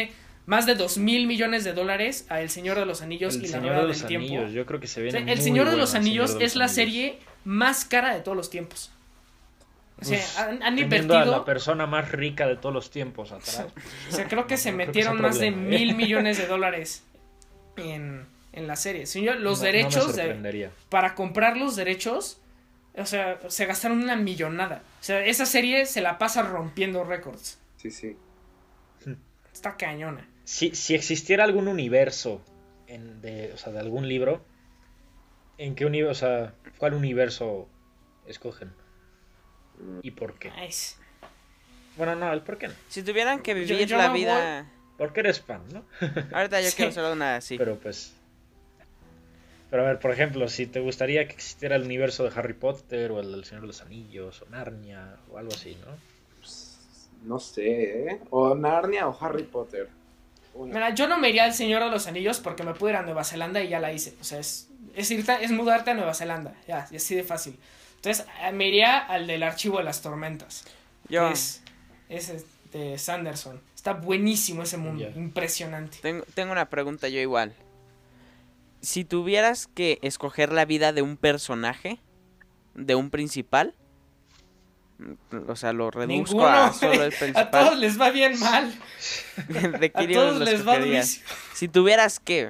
más de dos mil millones de dólares a El Señor de los Anillos El y la Señor Rueda de del los Tiempo. Anillos, yo creo que se O viene sea, muy El Señor de buena los El Señor Anillos de los es la Anillos. serie más cara de todos los tiempos. O sea, Pues, han, han teniendo a invertido. la persona más rica de todos los tiempos atrás. O sea, creo que se No creo que metieron sea más de problema, ¿eh? mil millones de dólares en, en la serie. Señor, los No- no me derechos de, sorprendería. para comprar los derechos, o sea, se gastaron una millonada. O sea, esa serie se la pasa rompiendo récords. Sí, sí. Está cañona. Si, si existiera algún universo en, de, o sea, de algún libro, ¿en qué universo, o sea, cuál universo escogen? ¿Y por qué? Ay, sí. Bueno, no, el por qué no. Si tuvieran que vivir yo la me vida... Porque eres fan, ¿no? Ahorita yo Sí. quiero solo una así. Pero pues... Pero a ver, por ejemplo, si te gustaría que existiera el universo de Harry Potter o el del Señor de los Anillos o Narnia o algo así, ¿no? Pues, no sé, ¿eh? O Narnia o Harry Potter. Una. Mira, yo no me iría al Señor de los Anillos porque me pude ir a Nueva Zelanda y ya la hice. O sea, es, es, irte, es mudarte a Nueva Zelanda. Ya, y así de fácil. Entonces, eh, me iría al del Archivo de las Tormentas. Yo que Es, es de Sanderson. Está buenísimo ese mundo. Ya. Impresionante. tengo, tengo una pregunta yo igual. Si tuvieras que escoger la vida de un personaje, de un principal, o sea, lo reduzco Ninguno. a solo el A principal. todos les va bien mal. ¿De qué A libros todos lo les va escogerías? durísimo. Si tuvieras que,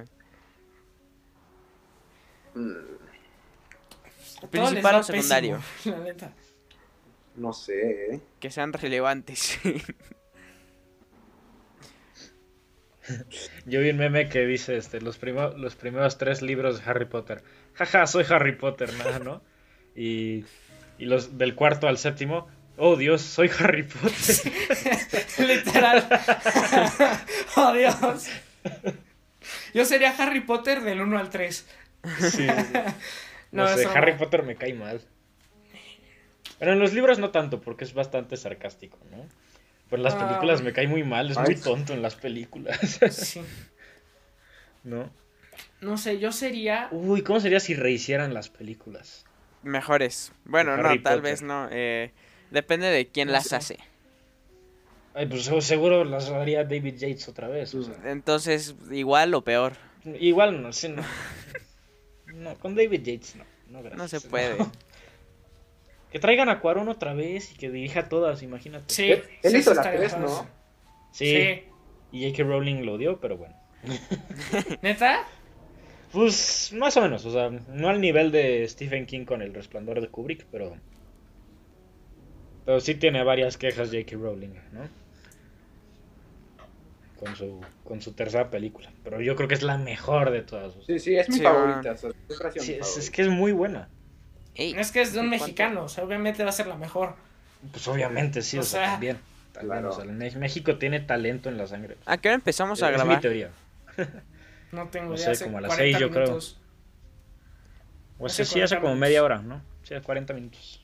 Mm, A todos ¿Principal les va o secundario? pésimo, la neta. no sé, ¿eh? que sean relevantes. Yo vi un meme que dice este, los, primo- los primeros tres libros de Harry Potter. Jaja, soy Harry Potter, nada, ¿no? Y, y los del cuarto al séptimo. Oh Dios, soy Harry Potter. Literal. Oh, Dios. Yo sería Harry Potter del uno al tres. Sí. No, No sé, eso Harry no. Potter me cae mal. Pero en los libros no tanto, porque es bastante sarcástico, ¿no? Pero en las Ah. películas me cae muy mal, es Ay, muy sí. tonto en las películas. Sí. ¿No? No sé, yo sería. Uy, ¿cómo sería si rehicieran las películas? Mejores. Bueno, De no, Harry tal Potter. vez no. Eh, depende de quién No las sé. hace. Ay, pues se- seguro las haría David Yates otra vez. O sea. Entonces, igual o peor. Igual no, sí, no. No, con David Yates no. No, gracias. No se puede. Que traigan a Cuarón otra vez y que dirija todas, imagínate. Sí. Él, él sí, hizo sí la estaría tres, padre. ¿no? Sí. Sí. Y J K. Rowling lo dio, pero bueno. ¿Neta? Pues más o menos, o sea, no al nivel de Stephen King con El Resplandor de Kubrick, pero... Pero sí tiene varias quejas J K. Rowling, ¿no? Con su, con su tercera película. Pero yo creo que es la mejor de todas. o sea. Sí, sí, es mi Sí, favorita. o sea, siempre ha sido Sí, mi es, es favorita. que es muy buena. Ey, Es que es de un ¿cuánto? mexicano, o sea, obviamente va a ser la mejor. Pues obviamente sí, o, O sea, sea, también. También, claro. o sea, Me- México tiene talento en la sangre. ¿A qué hora empezamos a es mi grabar? teoría. No tengo No idea. sé, hace como a las cuarenta seis, yo creo. minutos. O sea, Hace sí, hace cuarenta como minutos. media hora, ¿no? Sí, cuarenta minutos.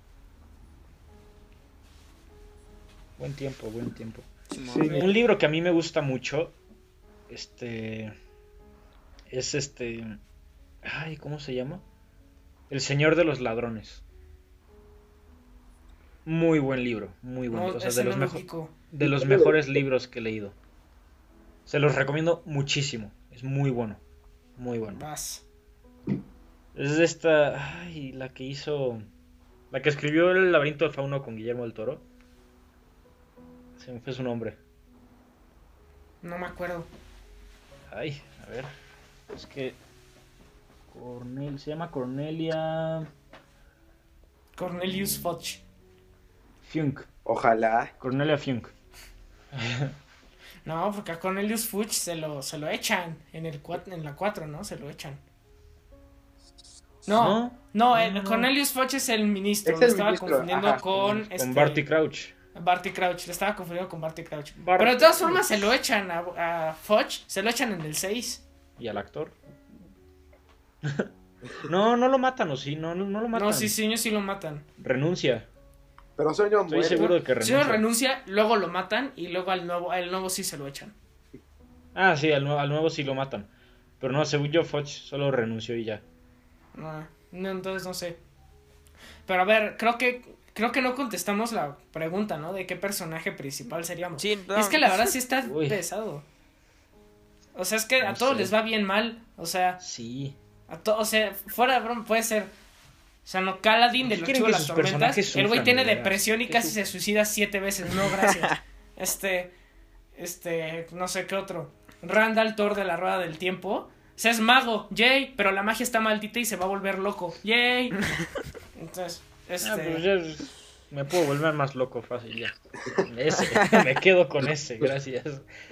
Buen tiempo, buen tiempo. Simón. Sí. Un libro que a mí me gusta mucho, este, es este, ay, ¿cómo se llama? El Señor de los Ladrones. Muy buen libro, muy buen No, libro. O sea, ese de los, no lo mejo- ubico. de los mejores libros que he leído. Se los recomiendo muchísimo. Es muy bueno, muy bueno. Vas. Es de esta, ay, la que hizo, la que escribió El laberinto del fauno con Guillermo del Toro. Se me fue su nombre. No me acuerdo. Ay, a ver. Es que. Cornel, se llama Cornelia. Cornelius Fudge. Funk. Ojalá. Cornelia Funk. No, porque a Cornelius Fudge se lo, se lo echan en, el cuat- en la cuatro, ¿no? Se lo echan. No, No, no, no, el- no. Cornelius Fudge es el ministro. Es Lo el estaba ministro, confundiendo ajá, con, Con este, Barty Crouch. Barty Crouch. Le estaba confundiendo con Barty Crouch. Barty Pero de todas Crouch. formas se lo echan a, a Fudge. Se lo echan en el seis. ¿Y al actor? No, no lo matan, ¿o sí? No, no, no lo matan. No, sí, sí, ellos sí lo matan. Renuncia. Pero Sueño Estoy muere. seguro de que Si renuncia. uno renuncia, luego lo matan y luego al nuevo, al nuevo sí se lo echan. Ah, sí, al, nue- al nuevo sí lo matan. Pero no, según yo, Foch solo renunció y ya. No, no, entonces no sé. Pero a ver, creo que creo que no contestamos la pregunta, ¿no? De qué personaje principal seríamos. Sí, no. Es que la verdad sí está Uy. pesado. O sea, es que a No todos sé. les va bien mal. O sea, Sí. a to o sea, fuera de broma, puede ser. O sea, no, Caladín ¿Por del qué Archivo quieren de que las sus Tormentas. personajes El güey sufran, tiene de veras? depresión y ¿Qué casi su- se suicida siete veces. No, gracias. Este. Este. No sé qué otro. Randall, Thor de la Rueda del Tiempo. O sea, es mago, yay. Pero la magia está maldita y se va a volver loco, yay. Entonces, este. Ah, pues ya me puedo volver más loco fácil ya. Ese, me quedo con ese, gracias.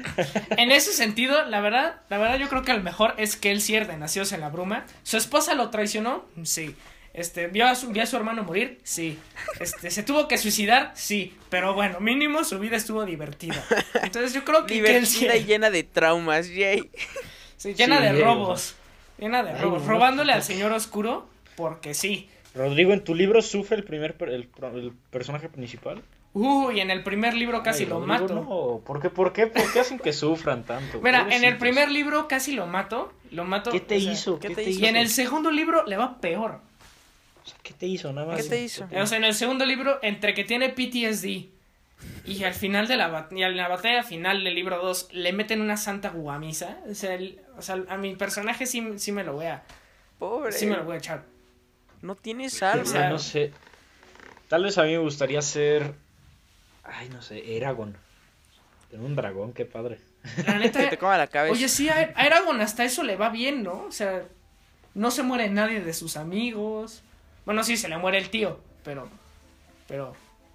En ese sentido, la verdad, la verdad yo creo que el mejor es Kelsier de Nacidos en la Bruma. ¿Su esposa lo traicionó? Sí. Este, ¿vio a su, vio a su hermano morir? Sí. Este, ¿se tuvo que suicidar? Sí. Pero bueno, mínimo su vida estuvo divertida. Entonces yo creo que Divertida y Kelsier, llena de traumas, yay. sí, llena Sí, de yay, robos. Llena de Ay, robos. no. Robándole al señor oscuro, porque sí. Rodrigo, ¿en tu libro sufre el primer per- el, pro- el personaje principal? Uy, en el primer libro casi Ay, lo Rodrigo, mato. No, ¿por qué, por qué, por qué hacen que sufran tanto? Mira, en el Pobrecitos. primer libro casi lo mato. Lo mato. ¿Qué te o sea, hizo? ¿qué ¿Qué te te hizo? Y en el segundo libro le va peor. O sea, ¿qué te hizo? Nada más. ¿Qué te hizo? O sea, en el segundo libro, entre que tiene P T S D y al final de la, bat- y en la batalla final del libro dos le meten una santa guamisa. O sea, el- o sea, a mi personaje sí, sí me lo voy a. Pobre. Sí me lo voy a echar. No tienes O alma. sea, no sé. Tal vez a mí me gustaría ser. Ay, no sé, Eragon. Tener un dragón, qué padre. La Que neta. te coma la cabeza. Oye, sí, a a Eragon hasta eso le va bien, ¿no? O sea, no se muere nadie de sus amigos. Bueno, sí, se le muere el tío, pero. Pero.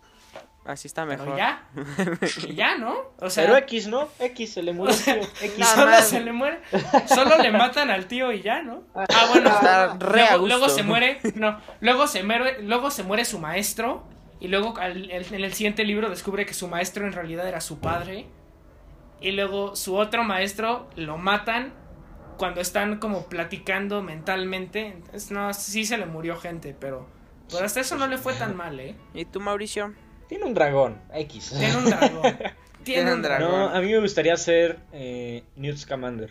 Así está Pero mejor. ya. Y ya, ¿no? O sea. Pero X, ¿no? X, se le O murió el sea, tío. X. la solo madre. se le muere. Solo le matan al tío y ya, ¿no? Ah, bueno. Está re a luego, gusto. luego se muere. No. Luego se muere. Luego se muere su maestro. Y luego al- el- en el siguiente libro descubre que su maestro en realidad era su padre. Y luego su otro maestro lo matan cuando están como platicando mentalmente. Entonces, no, sí se le murió gente, pero. Pero hasta eso no le fue tan mal, ¿eh? ¿Y tú, Mauricio? Tiene un dragón, X. Tiene un dragón. Tiene un dragón. No, a mí me gustaría ser eh, Newt Scamander.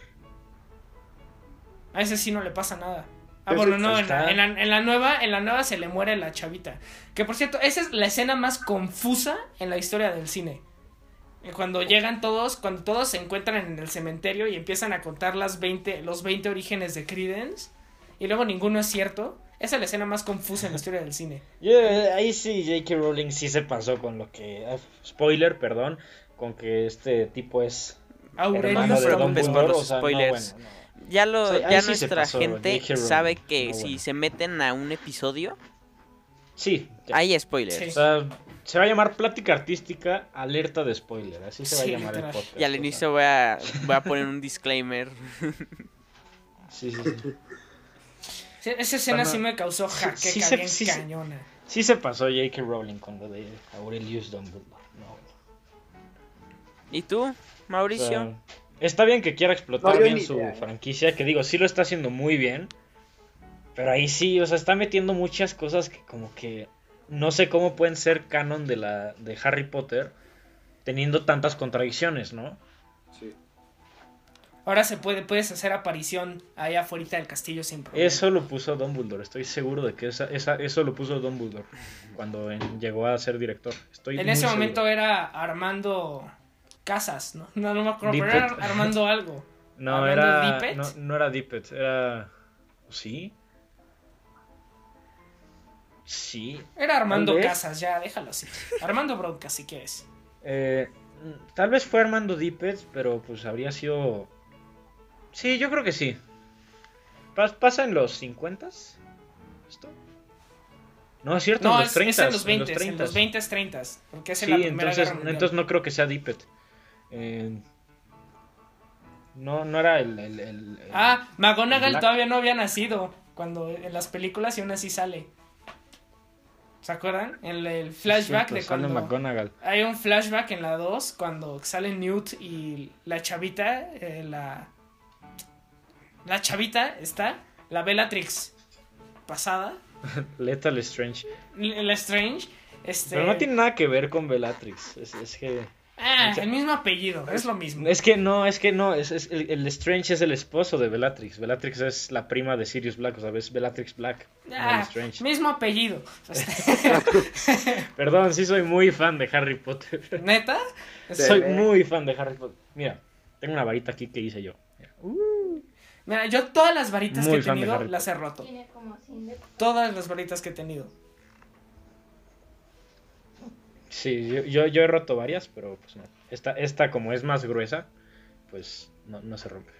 A ese sí no le pasa nada. Ah, Ese bueno, no, en la, está- en, la, en la nueva, en la nueva se le muere la chavita. Que por cierto, esa es la escena más confusa en la historia del cine. Eh, Cuando llegan todos, cuando todos se encuentran en el cementerio y empiezan a contar las veinte, los veinte orígenes de Credence, y luego ninguno es cierto. Esa es la escena más confusa en la historia del cine. Yo, eh, ahí sí, J K. Rowling sí se pasó con lo que. ah, spoiler, perdón. Con que este tipo es Aurelius hermano de te preocupes Dumbledore. por los o sea, no, spoilers. bueno, no. Ya lo, O sea, ahí ya sí se nuestra pasó, gente J K. Rowling. sabe que No, si bueno. se meten a un episodio, Sí, ya. hay spoilers. Sí. O sea, se va a llamar Plática Artística, alerta de spoiler. Así se va a Sí, llamar el literal. podcast. Y al o sea. inicio voy a, voy a poner un disclaimer. Sí, sí, sí. Sí, esa escena Bueno, sí me causó sí- jaqueca sí se- bien sí se- cañona. Sí se pasó J K. Rowling con lo de Aurelius Dumbledore. No, ¿Y tú, o Mauricio? sea, está bien que quiera explotar No, yo bien ni su idea, ¿eh? franquicia, que digo, sí lo está haciendo muy bien. Pero ahí sí, o sea, está metiendo muchas cosas que como que no sé cómo pueden ser canon de la de Harry Potter teniendo tantas contradicciones, ¿no? Sí. Ahora se puede, puedes hacer aparición ahí afuera del castillo sin problema. Eso lo puso Dumbledore, estoy seguro de que esa, esa, eso lo puso Dumbledore cuando en- llegó a ser director. Estoy En muy ese seguro. momento era Armando Casas, ¿no? No, no me acuerdo, pero Dippet. era Armando algo. No, ¿Hablando era. de Dippet? No, no era Dippet, era. ¿Sí? Sí. Era Armando Tal vez. Casas, ya, déjalo así. Armando Broadcast, si quieres. Eh, mm, tal vez fue Armando Dippet, pero pues habría sido. Sí, yo creo que sí. Pas- ¿Pasa en los cincuenta? ¿Esto? No, es cierto, No, en los es, treinta. es en los veinte, en treinta. los veinte, treinta, porque es en Sí, la Primera entonces, Guerra Mundial. entonces no creo que sea Dippet. Eh, no, no era el. el- el- el- Ah, McGonagall Black. todavía no había nacido cuando en las películas y aún así sale. ¿Se acuerdan? En el flashback cierto, de sale cuando... McGonagall. Hay un flashback en la dos cuando sale Newt y la chavita, eh, la... La chavita está, la Bellatrix pasada, Lethal Strange. la Strange, este... Pero no tiene nada que ver con Bellatrix. Es, es que. Ah, el mismo apellido, es lo mismo. Es que no, es que no. Es, es- el, el Strange es el esposo de Bellatrix. Bellatrix es la prima de Sirius Black. O sea, es Bellatrix Black. No el Ah, Strange. mismo apellido. Perdón, sí soy muy fan de Harry Potter. ¿Neta? Se soy ve. muy fan de Harry Potter. Mira, tengo una varita aquí que hice yo. Mira. Mira, yo todas las varitas Muy que he fan de tenido Harry las he roto. Tiene como cien de... Todas las varitas que he tenido. Sí, yo, yo, yo he roto varias, pero pues no. Esta, esta como es más gruesa, pues no, no se rompe.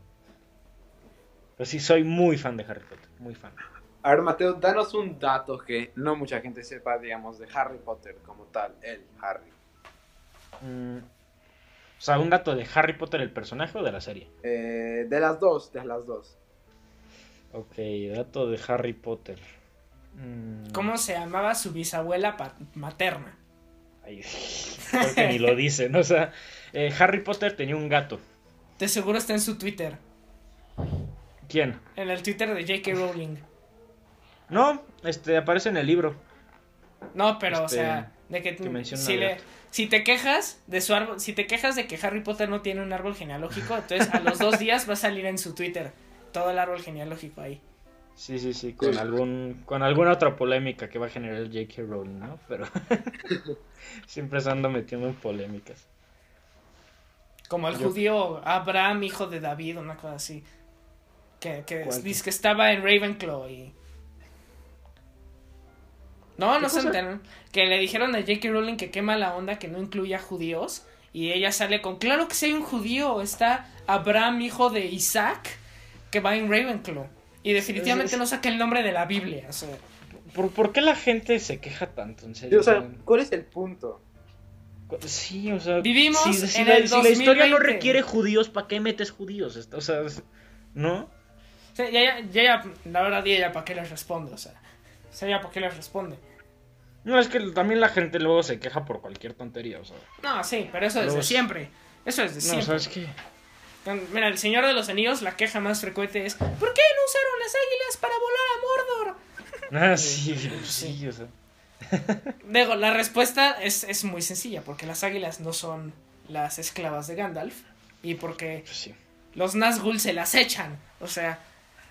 Pero sí, soy muy fan de Harry Potter, muy fan. A ver, Mateo, danos un dato que no mucha gente sepa, digamos, de Harry Potter como tal, el Harry. Mm, o sea, un dato de Harry Potter, el personaje o de la serie. Eh, de las dos, de las dos. Ok, dato de Harry Potter. Mm, ¿Cómo se llamaba su bisabuela pa- materna? ay, creo que ni lo dicen, o sea, eh, Harry Potter tenía un gato. De seguro está en su Twitter. ¿Quién? En el Twitter de J K Rowling. No, este, aparece en el libro. No, pero, o Este, sea, de que, que menciona si, al le, gato. si te quejas de su árbol, si te quejas de que Harry Potter no tiene un árbol genealógico, entonces a los dos días va a salir en su Twitter todo el árbol genealógico ahí. Sí, sí, sí, con algún, con alguna otra polémica que va a generar J K Rowling, ¿no? Pero siempre se anda metiendo en polémicas. Como el Yo- judío Abraham, hijo de David, una cosa así. Que, que ¿Cuál? dice que estaba en Ravenclaw y... No, ¿Qué no se cosa? enteran. Que le dijeron a J K Rowling que qué mala onda que no incluya judíos. Y ella sale con, claro que sí hay un judío. Está Abraham, hijo de Isaac, que va en Ravenclaw. Y definitivamente no saca el nombre de la Biblia. O sea, ¿Por, por qué la gente se queja tanto, en Sí, serio? o sea, ¿cuál es el punto? Sí, o sea, Vivimos si, si en la, el si la historia no dos mil veinte. requiere judíos, ¿para qué metes judíos? Est- O sea, es- ¿no? o sea, ya, ya, ya, ya, la verdad, ya, ya, ¿para qué les responde? O sea, o sea, ya, ¿para qué les responde? No, es que también la gente luego se queja por cualquier tontería, o sea. No, sí, pero eso desde Los- siempre. Eso es de No, siempre. ¿sabes qué? Mira, el Señor de los Anillos, la queja más frecuente es, ¿por qué no usaron las águilas para volar a Mordor? Ah, sí, sí, o sea. Digo, la respuesta es, es muy sencilla, porque las águilas no son las esclavas de Gandalf, y porque Pues sí. los Nazgûl se las echan, o sea...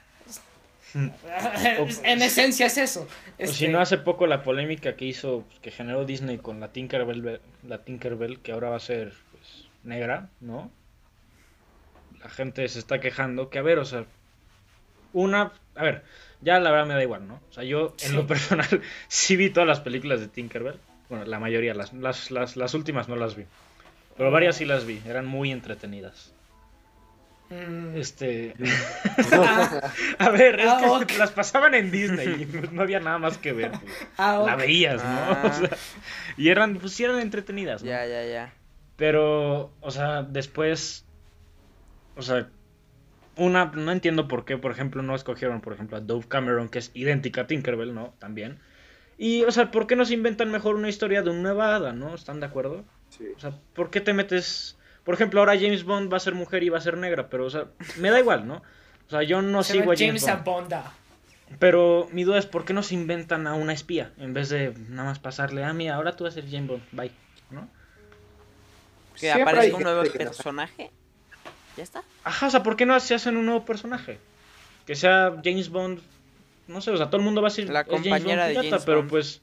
Mm. en esencia es eso. O Este, si no, hace poco la polémica que hizo, pues, que generó Disney con la Tinkerbell, la Tinkerbell, que ahora va a ser, pues, negra, ¿no? La gente se está quejando, que a ver, o sea, una, a ver, ya la verdad me da igual, ¿no? O sea, yo en Sí. lo personal sí vi todas las películas de Tinkerbell, bueno, la mayoría, las, las, las, las últimas no las vi, pero varias sí las vi, eran muy entretenidas. mm, Este, ah, a ver, es Ah, que ok. las pasaban en Disney y pues, no había nada más que ver, pues. ah, La ok. veías, ¿no? Ah. O sea, y eran, pues sí eran entretenidas, ¿no? Ya, ya, ya. Pero, o sea, después, o sea, una, no entiendo por qué, por ejemplo, no escogieron, por ejemplo, a Dove Cameron, que es idéntica a Tinkerbell, ¿no? También. Y, o sea, ¿por qué no se inventan mejor una historia de una nueva hada, ¿no? ¿Están de acuerdo? Sí. O sea, ¿por qué te metes...? Por ejemplo, ahora James Bond va a ser mujer y va a ser negra, pero, o sea, me da igual, ¿no? O sea, yo no Se sigo llama a James, James Bond. Abonda. Pero mi duda es, ¿por qué no se inventan a una espía? En vez de nada más pasarle, ah, mira, ahora tú vas a ser James Bond, bye, ¿no? Que Siempre hay aparezca un nuevo gente que no- personaje. Ya está. Ajá, o sea, ¿por qué no se hacen un nuevo personaje? Que sea James Bond, no sé, o sea, todo el mundo va a ser La es James compañera Bond de pirata, James pero Bond. pues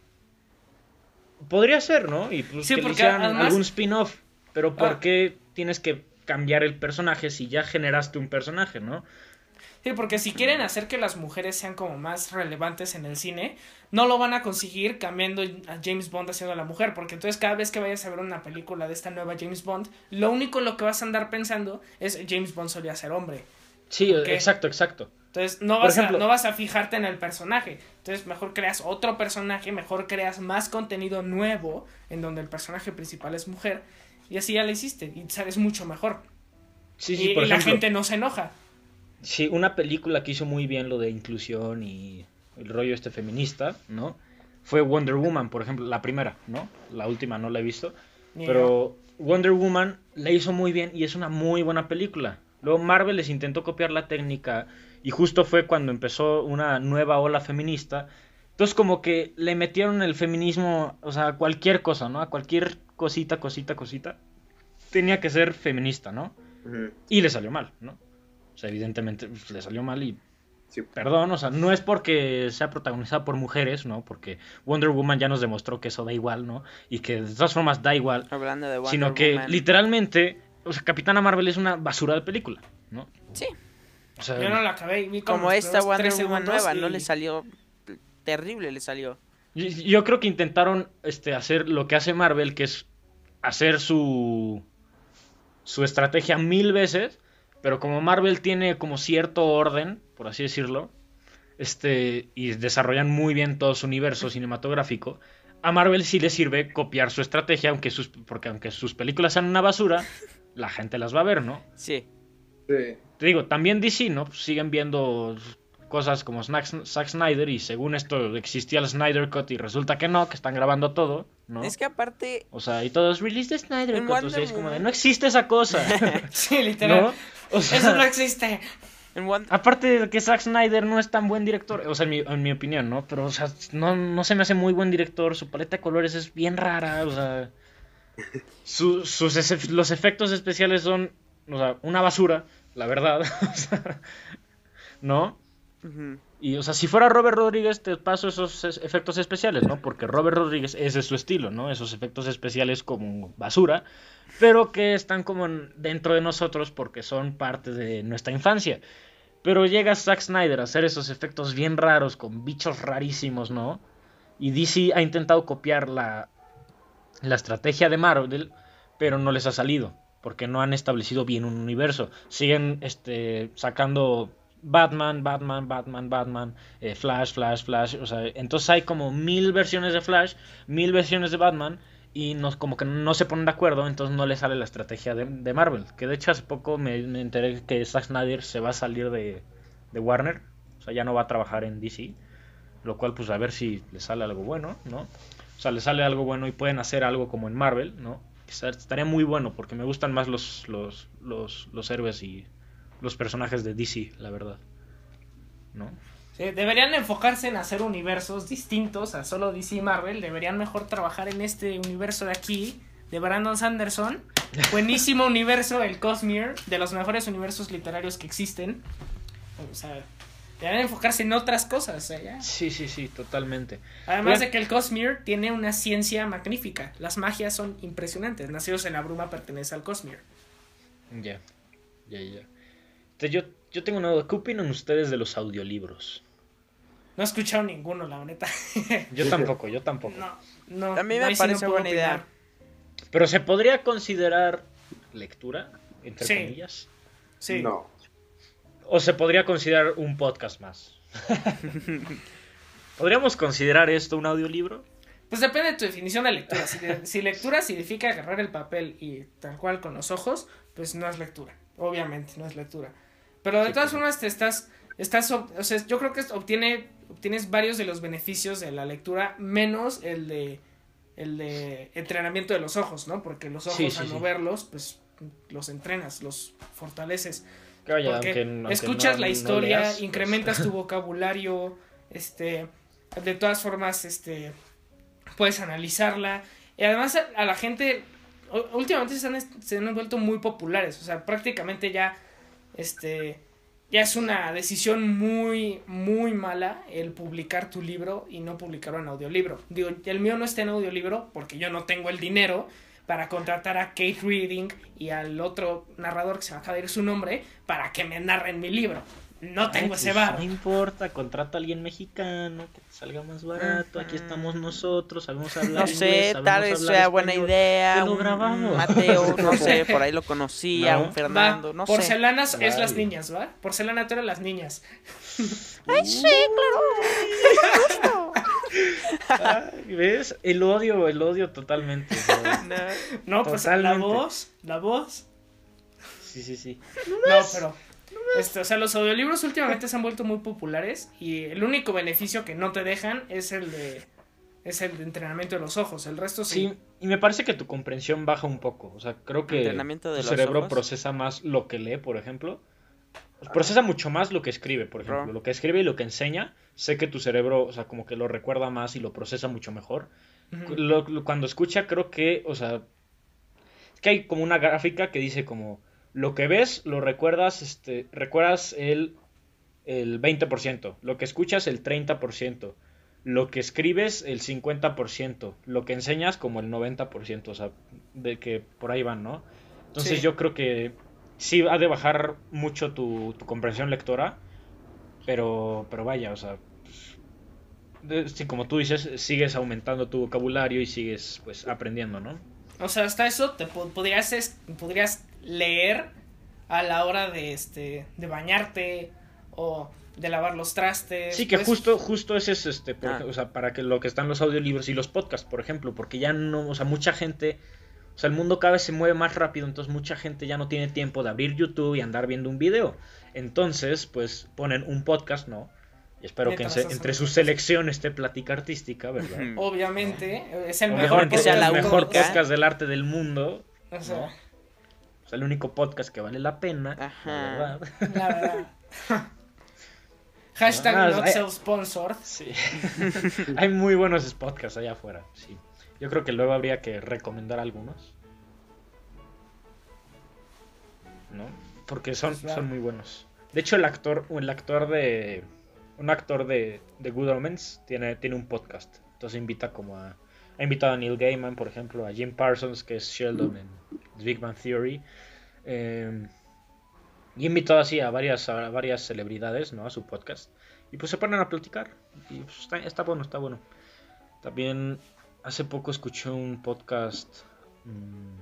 podría ser, ¿no? Y pues Sí, que le porque hicieran además- algún spin-off, pero ¿por Ah. qué tienes que cambiar el personaje si ya generaste un personaje, ¿no? Sí, porque si quieren hacer que las mujeres sean como más relevantes en el cine, no lo van a conseguir cambiando a James Bond haciendo a la mujer, porque entonces cada vez que vayas a ver una película de esta nueva James Bond, lo único en lo que vas a andar pensando es James Bond solía ser hombre. Sí, ¿Por qué? exacto, exacto. Entonces no Por vas, ejemplo- a, no vas a fijarte en el personaje. Entonces mejor creas otro personaje, mejor creas más contenido nuevo en donde el personaje principal es mujer y así ya lo hiciste y sabes mucho mejor. Sí, sí, y por y la ejemplo, gente no se enoja. sí, una película que hizo muy bien lo de inclusión y el rollo este feminista, ¿no? Fue Wonder Woman, por ejemplo, la primera, ¿no? La última no la he visto. Ni Pero Wonder Woman la hizo muy bien y es una muy buena película. Luego Marvel les intentó copiar la técnica y justo fue cuando empezó una nueva ola feminista. Entonces como que le metieron el feminismo, o sea, a cualquier cosa, ¿no? A cualquier cosita, cosita, cosita. Tenía que ser feminista, ¿no? Ujú. Y le salió mal, ¿no? O sea, evidentemente pues, le salió mal y Sí. perdón, o sea, no es porque sea protagonizada por mujeres, ¿no? Porque Wonder Woman ya nos demostró que eso da igual, ¿no? Y que de todas formas da igual. Hablando de Wonder Sino que Woman. literalmente, o sea, Capitana Marvel es una basura de película, ¿no? Sí. sea, Yo no la acabé. Vi como Como los esta primeros Wonder tres Woman segundos nueva, y- no le salió terrible, le salió. yo, yo creo que intentaron este, hacer lo que hace Marvel, que es hacer su, su estrategia mil veces, pero como Marvel tiene como cierto orden, por así decirlo, este, y desarrollan muy bien todo su universo cinematográfico, a Marvel sí le sirve copiar su estrategia, aunque sus, porque aunque sus películas sean una basura, la gente las va a ver, ¿no? Sí. Sí. Te digo, también D C, ¿no? Pues siguen viendo cosas como Snack- Zack Snyder y según esto existía el Snyder Cut y resulta que no, que están grabando todo, ¿no? Es que aparte, O sea, y todos release the Snyder En Cut, o Wonder sea, es como de, Woman- no existe esa cosa, Sí, literal. ¿no? O sea, Eso no existe. en Wonder... aparte de que Zack Snyder no es tan buen director, o sea, en mi, en mi opinión, ¿no? Pero, o sea, no, no se me hace muy buen director, su paleta de colores es bien rara, o sea, su- sus ese- los efectos especiales son, o sea, una basura, la verdad, o sea, ¿no? Ujú. Y, o sea, si fuera Robert Rodríguez, te paso esos es- efectos especiales, ¿no? Porque Robert Rodríguez, ese es su estilo, ¿no? Esos efectos especiales como basura, pero que están como en- dentro de nosotros porque son parte de nuestra infancia. Pero llega Zack Snyder a hacer esos efectos bien raros, con bichos rarísimos, ¿no? Y D C ha intentado copiar la, la estrategia de Marvel, pero no les ha salido, porque no han establecido bien un universo. Siguen este, sacando Batman, Batman, Batman, Batman, eh, Flash, Flash, Flash, o sea, entonces hay como mil versiones de Flash, mil versiones de Batman, y no, como que no se ponen de acuerdo, entonces no les sale la estrategia de, de Marvel. Que de hecho hace poco me, me enteré que Zack Snyder se va a salir de, de Warner, o sea, ya no va a trabajar en D C, lo cual pues a ver si le sale algo bueno, ¿no? O sea, le sale algo bueno y pueden hacer algo como en Marvel, ¿no? Estaría muy bueno porque me gustan más los, los, los, los héroes y los personajes de D C, la verdad, ¿no? Sí, deberían enfocarse en hacer universos distintos a solo D C y Marvel. Deberían mejor trabajar en este universo de aquí, de Brandon Sanderson. Buenísimo universo, el Cosmere, de los mejores universos literarios que existen. O sea, deberían enfocarse en otras cosas. O sea, ya. Sí, sí, sí, totalmente. Además Bien. de que el Cosmere tiene una ciencia magnífica. Las magias son impresionantes. Nacidos en la Bruma pertenece al Cosmere. Ya, ya, ya. Te- Yo, yo tengo una duda. ¿Qué opinan ustedes de los audiolibros? No he escuchado ninguno, la neta. Yo tampoco, yo tampoco. No, no. A mí me ahí sí parece puedo buena idea. opinar. Pero ¿se podría considerar lectura, entre Sí. comillas? Sí. No. ¿O se podría considerar un podcast más? ¿Podríamos considerar esto un audiolibro? Pues depende de tu definición de lectura. Si, de- si lectura significa agarrar el papel y tal cual con los ojos, pues no es lectura. Obviamente, no es lectura. Pero de Sí, todas claro. formas te estás, estás, ob- o sea, yo creo que obtiene, obtienes varios de los beneficios de la lectura, menos el de, el de entrenamiento de los ojos, ¿no? Porque los ojos Sí, sí, al sí. moverlos, pues los entrenas, los fortaleces. Que vaya, Porque aunque- aunque escuchas no- la no historia, leas, pues. incrementas tu vocabulario, este, de todas formas, este, puedes analizarla. Y además a, a la gente, u- últimamente se han, est- se han vuelto muy populares, o sea, prácticamente ya, este, ya es una decisión muy, muy mala el publicar tu libro y no publicarlo en audiolibro. Digo, el mío no está en audiolibro porque yo no tengo el dinero para contratar a Kate Reading y al otro narrador que se me acaba de ir su nombre para que me narren mi libro. No tengo Ay, ese pues, varo. No importa, contrata a alguien mexicano que te salga más barato. Aquí estamos nosotros, sabemos hablar No inglés, sé, sabemos tal vez hablar sea buena español. idea. Te lo Un, grabamos. un Mateo, no sé, por ahí lo conocía, No. un Fernando, Va, no sé. porcelana es Vale. las niñas, ¿va? Porcelana tú eres las niñas. Ay, sí, Ay, ¿ves? El odio, el odio totalmente. ¿no? claro. No, pues la Totalmente. voz, la voz. Sí, sí, sí. No, pero este, o sea, los audiolibros últimamente se han vuelto muy populares y el único beneficio que no te dejan es el de es el de entrenamiento de los ojos, el resto sí. Sí, y me parece que tu comprensión baja un poco. O sea, creo que Entrenamiento de tu los cerebro ojos. procesa más lo que lee, por ejemplo. Pues procesa mucho más lo que escribe, por ejemplo. Bro. Lo que escribe y lo que enseña, sé que tu cerebro, o sea, como que lo recuerda más y lo procesa mucho mejor. Ujú. Lo- lo- cuando escucha, creo que, o sea, es que hay como una gráfica que dice como, lo que ves, lo recuerdas, este, recuerdas el, el veinte por ciento, lo que escuchas el treinta por ciento, lo que escribes el cincuenta por ciento, lo que enseñas como el noventa por ciento, o sea, de que por ahí van, ¿no? Entonces Sí. yo creo que sí ha de bajar mucho tu, tu comprensión lectora, pero, pero vaya, o sea, pues, de- sí, como tú dices, sigues aumentando tu vocabulario y sigues pues aprendiendo, ¿no? O sea, hasta eso te po- podrías, es- podrías leer a la hora de, este, de bañarte o de lavar los trastes. Sí, que pues, justo, justo ese es este, por Ah. ej- o sea, para que lo que están los audiolibros y los podcasts, por ejemplo, porque ya no, o sea, mucha gente, o sea, el mundo cada vez se mueve más rápido, entonces mucha gente ya no tiene tiempo de abrir YouTube y andar viendo un video. Entonces, pues ponen un podcast, ¿no? Y espero que en Mientras se- hacen entre otra sus cosa. selecciones esté Plática Artística, ¿verdad? Ujú. Obviamente, es el Obviamente, mejor que sea es la el podcast. mejor única. podcast del arte del mundo, O sea, ¿no? O sea, el único podcast que vale la pena, Ajá. la verdad. la verdad. Hashtag Ah, not hay- self-sponsored. Sí. Hay muy buenos podcasts allá afuera, sí. Yo creo que luego habría que recomendar algunos. ¿No? Porque son, Pues, claro. son muy buenos. De hecho, el actor, el actor de. Un actor de, de Good Omens tiene, tiene un podcast. Entonces invita como a. Ha invitado a Neil Gaiman, por ejemplo, a Jim Parsons, que es Sheldon en The Big Bang Theory. Eh, y ha invitado así a varias, a varias celebridades, ¿no? A su podcast. Y pues se ponen a platicar. Y pues está, está bueno, está bueno. También hace poco escuché un podcast mmm,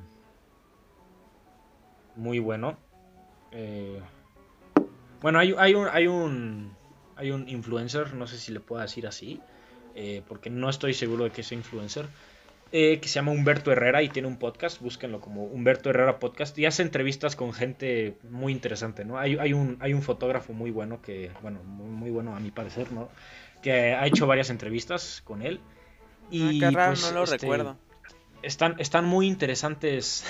muy bueno. Eh, bueno, hay, hay un hay un hay un influencer, no sé si le puedo decir así, eh, porque no estoy seguro de que sea influencer, eh, que se llama Humberto Herrera y tiene un podcast, búsquenlo como Humberto Herrera Podcast, y hace entrevistas con gente muy interesante, ¿no? Hay, hay un hay un fotógrafo muy bueno que, bueno, muy, muy bueno a mi parecer, ¿no? Que ha hecho varias entrevistas con él. Y Ah, qué raro, pues, no lo este, recuerdo. Están, están muy interesantes.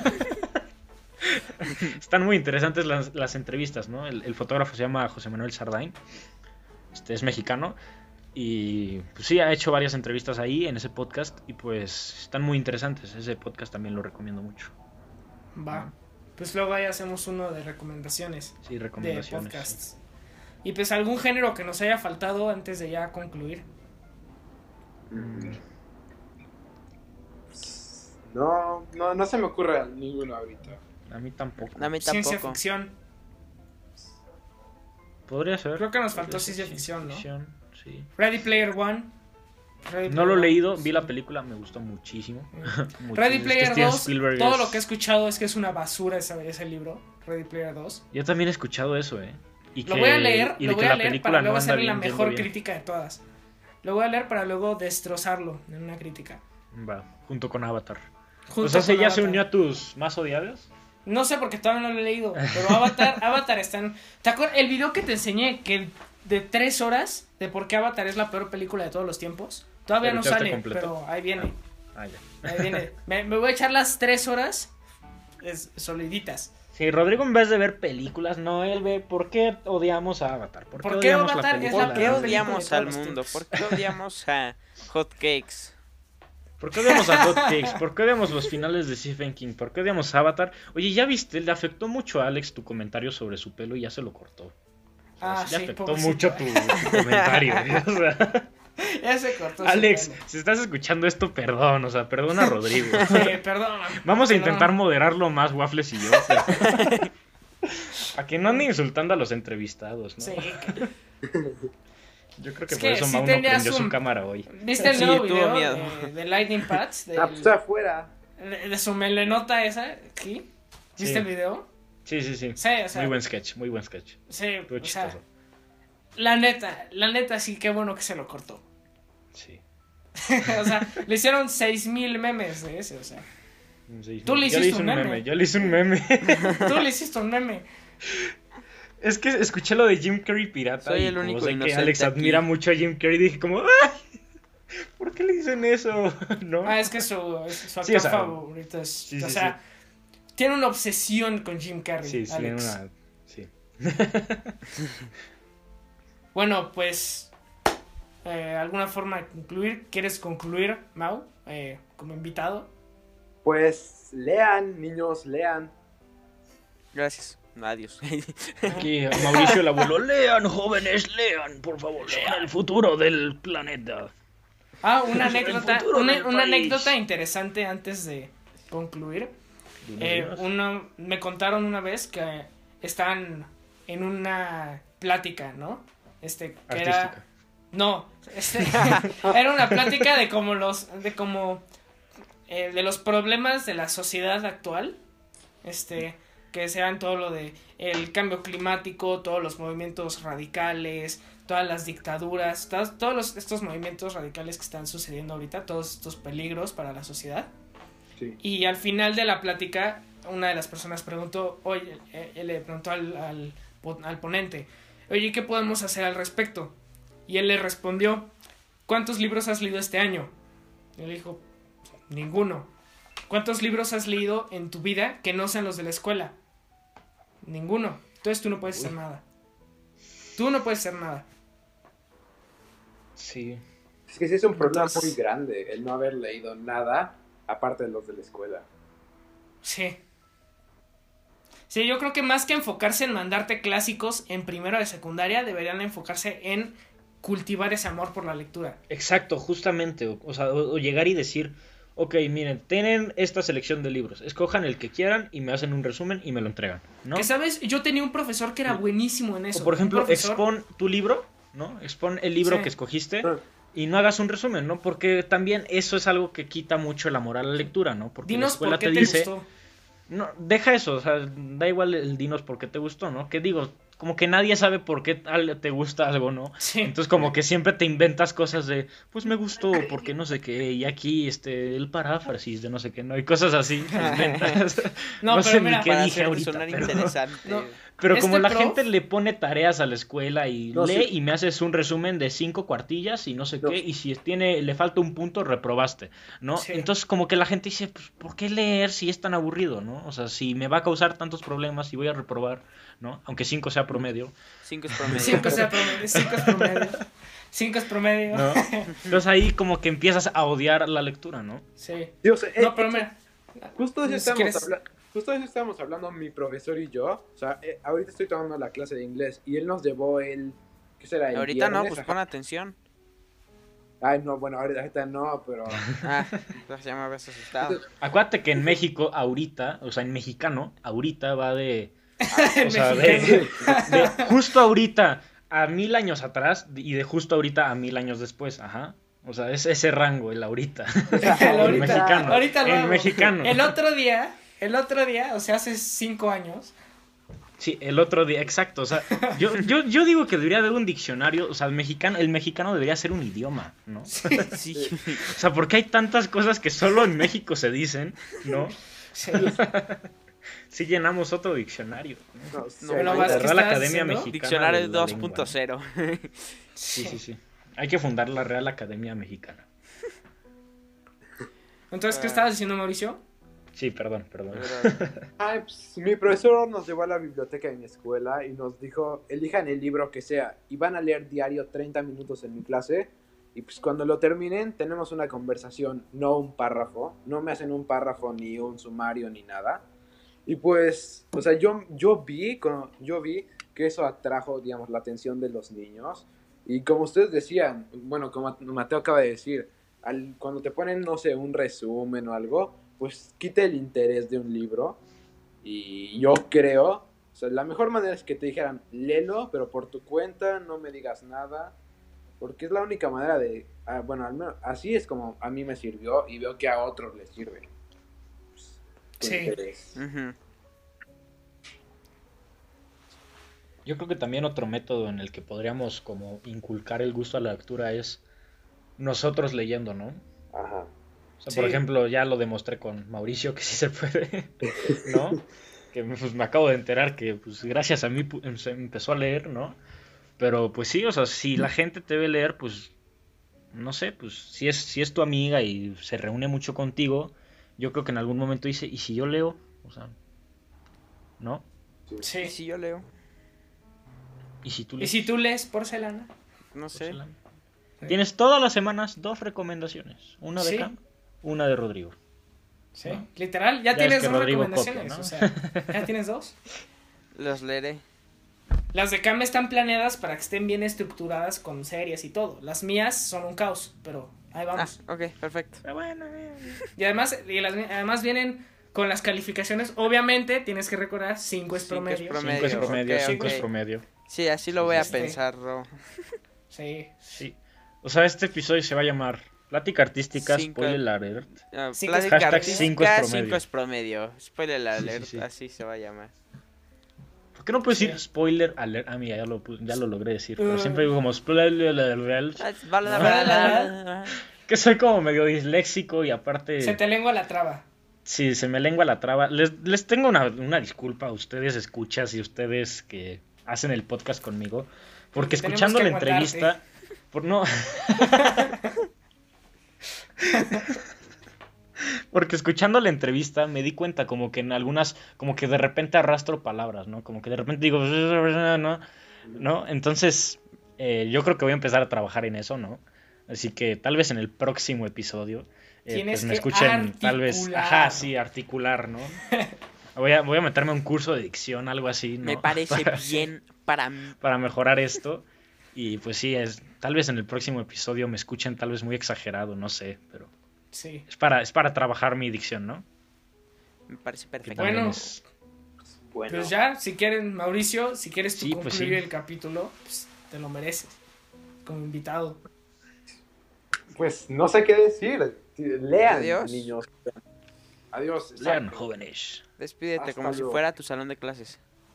Están muy interesantes las, las entrevistas, ¿no? El, el fotógrafo se llama José Manuel Sardain. Este es mexicano. Y pues sí, ha hecho varias entrevistas ahí en ese podcast. Y pues están muy interesantes. Ese podcast también lo recomiendo mucho. Va. Pues luego ahí hacemos uno de recomendaciones Sí, de recomendaciones. podcasts. Y pues algún género que nos haya faltado antes de ya concluir. Mm, No, no, no se me ocurre ninguno ahorita. a mí tampoco. A mí Ciencia tampoco. ficción. Podría ser. Creo que nos Podría faltó ser ciencia ficción, ¿no? Sí. Ready Player One. Ready No lo he Player One, leído, sí. vi la película, me gustó muchísimo. Muchísimo. Ready Es que Player Steven dos, Spielberg todo es- lo que he escuchado es que es una basura ese, ese libro, Ready Player dos. Yo también he escuchado eso, ¿eh? Y Lo que- voy a leer, y de lo que voy a la leer película para no luego anda hacerle la bien, mejor yendo bien. crítica de todas. Lo voy a leer para luego destrozarlo en una crítica. Va, junto con Avatar. Junto O sea, ¿se con ya se Avatar. unió a tus más odiados? No sé porque todavía no lo he leído, pero Avatar, Avatar está en... ¿Te acuerdas? El video que te enseñé que de tres horas de por qué Avatar es la peor película de todos los tiempos. Todavía ¿Pero no ya está sale, completo? pero ahí viene. Ah, ya. Ahí viene. Me, me voy a echar las tres horas es, soliditas. Sí, Rodrigo en vez de ver películas, no, él ve por qué odiamos a Avatar. ¿Por qué, ¿Por qué odiamos Avatar es película? la ¿Por qué peor odiamos película de al todos los mundo? tiempos? ¿Por qué odiamos a Hotcakes? ¿Por qué odiamos a Hot Cakes? ¿Por qué odiamos los finales de Stephen King? ¿Por qué odiamos a Avatar? Oye, ¿ya viste? Le afectó mucho a Alex tu comentario sobre su pelo y ya se lo cortó. O sea, Ah, sí le sí, afectó pobrecito. mucho tu, tu comentario. ¿eh? O sea, Ya se cortó. su Alex, pelo. si estás escuchando esto, perdón. O sea, perdona a Rodrigo. Sí, perdón. Vamos a Perdón. intentar moderarlo más, Waffles y yo. pero- A que no ande insultando a los entrevistados, ¿no? Sí. Yo creo que Es por que eso sí Mau no tenías prendió su un- cámara hoy. ¿Viste el Sí, nuevo tuvo video miedo. de, de Lightning Pads? Del- Ah, pues afuera. de, de su melenota esa, ¿sí? ¿Viste Sí. el video? Sí, sí, sí. Sí, o sea, Muy buen sketch, muy buen sketch. sí, Estuvo o sea, chistoso. la neta, la neta sí, qué bueno que se lo cortó. Sí. O sea, le hicieron seis mil memes de ese, o sea. Sí, Tú le yo hiciste un meme. Yo le hice un meme. Tú le hiciste un meme. Es que escuché lo de Jim Carrey pirata. Soy y el como único sé que inocente Alex aquí. admira mucho a Jim Carrey. Dije como, ¡ay! ¿Por qué le dicen eso? ¿No? Ah, es que su, es- su actor Sí, o sea, favorito es. sí, o sí, sea, tiene una obsesión con Jim Carrey. Sí, sí, tiene Alex. una. Sí. Bueno, pues. Eh, ¿Alguna forma de concluir? ¿Quieres concluir, Mau? Eh, como invitado. Pues lean, niños, lean. Gracias. Adiós. Aquí a Mauricio el abuelo. Lean, jóvenes, lean, por favor. Son el futuro del planeta. Ah, una El anécdota, futuro una, del una país. anécdota interesante antes de concluir. Dinos, Eh, dinos. uno, me contaron una vez que estaban en una plática, ¿no? Este, que era... Artística. No, este, era una plática de como los, de como, eh, de los problemas de la sociedad actual, este, que sean todo lo de el cambio climático, todos los movimientos radicales, todas las dictaduras, todos, todos los, estos movimientos radicales que están sucediendo ahorita, todos estos peligros para la sociedad. Sí. Y al final de la plática, una de las personas preguntó, oye, eh, él le preguntó al, al, al ponente, oye, ¿qué podemos hacer al respecto? Y él le respondió, ¿cuántos libros has leído este año? Y él dijo, ninguno. ¿Cuántos libros has leído en tu vida que no sean los de la escuela? Ninguno. Entonces tú no puedes hacer nada. Tú no puedes hacer nada. Sí. Es que sí es un problema Entonces- muy grande el no haber leído nada aparte de los de la escuela. Sí. Sí, yo creo que más que enfocarse en mandarte clásicos en primero de secundaria, deberían enfocarse en cultivar ese amor por la lectura. Exacto, justamente. O, o sea, o, o llegar y decir, ok, miren, tienen esta selección de libros, escojan el que quieran y me hacen un resumen y me lo entregan, ¿no? Que sabes, yo tenía un profesor que era Sí. buenísimo en eso. O por ejemplo, Un profesor- expon tu libro, ¿no? Expon el libro Sí. que escogiste Ah. y no hagas un resumen, ¿no? Porque también eso es algo que quita mucho el amor a la lectura, ¿no? Porque la Dinos escuela por qué te te, dice, gustó. no, deja eso, o sea, da igual el dinos por qué te gustó, ¿no? Que digo, como que nadie sabe por qué tal te gusta algo, ¿no? Sí. Entonces como que siempre te inventas cosas de, pues me gustó, porque no sé qué, y aquí este el paráfrasis de no sé qué, ¿no? Y cosas así, te inventas. No, No pero sé ni mira, qué Para dije hacerte ahorita, sonar pero- interesante. No. Pero Este como la prof- gente le pone tareas a la escuela y No, lee sí. y me haces un resumen de cinco cuartillas y no sé No. qué, y si tiene, le falta un punto, reprobaste, ¿no? Sí. Entonces como que la gente dice, pues, ¿por qué leer si es tan aburrido, ¿no? O sea, si me va a causar tantos problemas y voy a reprobar, ¿no? Aunque cinco sea promedio, Cinco es promedio. Cinco, es promedio, cinco es promedio. Cinco es promedio. ¿no? Entonces ahí como que empiezas a odiar la lectura, ¿no? Sí. Sí, o sea, eh, No, pero mira. Justo de eso Si estábamos, quieres- habla- justo de eso estábamos hablando mi profesor y yo. O sea, eh, ahorita estoy tomando la clase de inglés y él nos llevó el... ¿Qué será? El Ahorita no, viernes, pues ajá. pon atención. Ay, no, bueno, ahorita, ahorita no, pero... Ah, pues ya me habías asustado. Acuérdate que en México ahorita, o sea, en mexicano, ahorita va de... En O sea, de, mexicano. de justo ahorita a mil años atrás y de justo ahorita a mil años después, ajá. O sea, es ese rango, el ahorita. El En ahorita, mexicano. ahorita lo En hago. mexicano. El otro día, el otro día, o sea, hace cinco años. Sí, el otro día, exacto. O sea, yo, yo, yo digo que debería haber un diccionario, o sea, el mexicano, el mexicano debería ser un idioma, ¿no? Sí. O sea, porque hay tantas cosas que solo en México se dicen, ¿no? Sí. Sí llenamos otro diccionario. ¿no? No, sí, No, Pero ahorita- vas- La ¿qué Real estás Academia haciendo? Mexicana. Diccionario de la dos Lengua, punto ¿no? cero. Sí, sí, sí. Hay que fundar la Real Academia Mexicana. Entonces, ¿qué estabas diciendo, Mauricio? Sí, perdón, perdón. Ay, pues, mi profesor nos llevó a la biblioteca de mi escuela y nos dijo, elijan el libro que sea y van a leer diario treinta minutos en mi clase y pues cuando lo terminen tenemos una conversación, no un párrafo, no me hacen un párrafo ni un sumario ni nada. Y pues, o sea, yo, yo vi, co- yo vi que eso atrajo, digamos, la atención de los niños y como ustedes decían, bueno, como Mateo acaba de decir, al, cuando te ponen, no sé, un resumen o algo, pues quita el interés de un libro. Y yo creo, o sea, la mejor manera es que te dijeran, léelo, pero por tu cuenta, no me digas nada. Porque es la única manera de, ah, bueno, al menos así es como a mí me sirvió y veo que a otros les sirve. Pues, tu Sí. interés. Ujú. Yo creo que también otro método en el que podríamos como inculcar el gusto a la lectura es nosotros leyendo, ¿no? Ajá. O sea, Sí. por ejemplo, ya lo demostré con Mauricio que sí se puede, ¿no? Que pues, me acabo de enterar que pues gracias a mí pu- se empezó a leer, ¿no? Pero pues sí, o sea, si la gente te ve leer, pues no sé, pues si es si es tu amiga y se reúne mucho contigo, yo creo que en algún momento dice, ¿y si yo leo? O sea, ¿no? ¿Y Sí. si yo leo? ¿Y si tú ¿Y lees? si tú lees porcelana? No sé. Porcelana. Tienes todas las semanas dos recomendaciones, una de Sí. Cam, una de Rodrigo. Sí. ¿No? Literal, ya, Ya tienes ves que dos Rodrigo recomendaciones. copia, ¿no? O sea, ya tienes dos. Los leeré. Las de Cam están planeadas para que estén bien estructuradas con series y todo. Las mías son un caos, pero ahí Ah, vamos. ok, perfecto. Pero bueno, eh, Y además, y las, mi- además vienen con las calificaciones, obviamente tienes que recordar cinco es Cinco es promedio. promedio. cinco es promedio, ok, cinco es ok. promedio. Sí, así lo voy a Este. pensar, Ro. Sí. Sí. O sea, este episodio se va a llamar Plática Artística, Cinco- Spoiler Alert. Ah, Cinco plática es- Hashtag artística, cinco es promedio. cinco es promedio. Spoiler Sí, alert, sí, sí. así se va a llamar. ¿Por qué no puedo Sí. decir Spoiler Alert? Ah, mira, ya lo, pu- ya lo logré decir. Pero Uh. siempre digo como Spoiler Alert. Ah, vale, Ah. vale, vale, vale. Que soy como medio disléxico y aparte... Se te lengua la traba. Sí, se me lengua la traba. Les, les tengo una, una disculpa a ustedes, escuchas, y ustedes que hacen el podcast conmigo. Porque Tenemos escuchando que la aguantarte. entrevista... Por no... Porque escuchando la entrevista me di cuenta como que en algunas... Como que de repente arrastro palabras, ¿no? Como que de repente digo... ¿No? ¿No? Entonces, eh, yo creo que voy a empezar a trabajar en eso, ¿no? Así que tal vez en el próximo episodio... Eh, Tienes pues me que escuchen tal vez, articular. ajá, sí, articular, ¿no? Voy a, voy a meterme a un curso de dicción, algo así, ¿no? Me parece Para, bien para mí. para mejorar esto. Y pues sí, es, tal vez en el próximo episodio me escuchen tal vez muy exagerado, no sé, pero Sí. es para, es para trabajar mi dicción, ¿no? Me parece Que perfecto. también Bueno. es- Bueno, Pues ya, si quieren, Mauricio, si quieres tú Sí, pues concluir sí. el capítulo, pues te lo mereces. Como invitado. pues no sé qué decir. Lean, Adiós. niños. Adiós. Lean, exacto. jóvenes. Despídete Hasta como si luego. fuera tu salón de clases.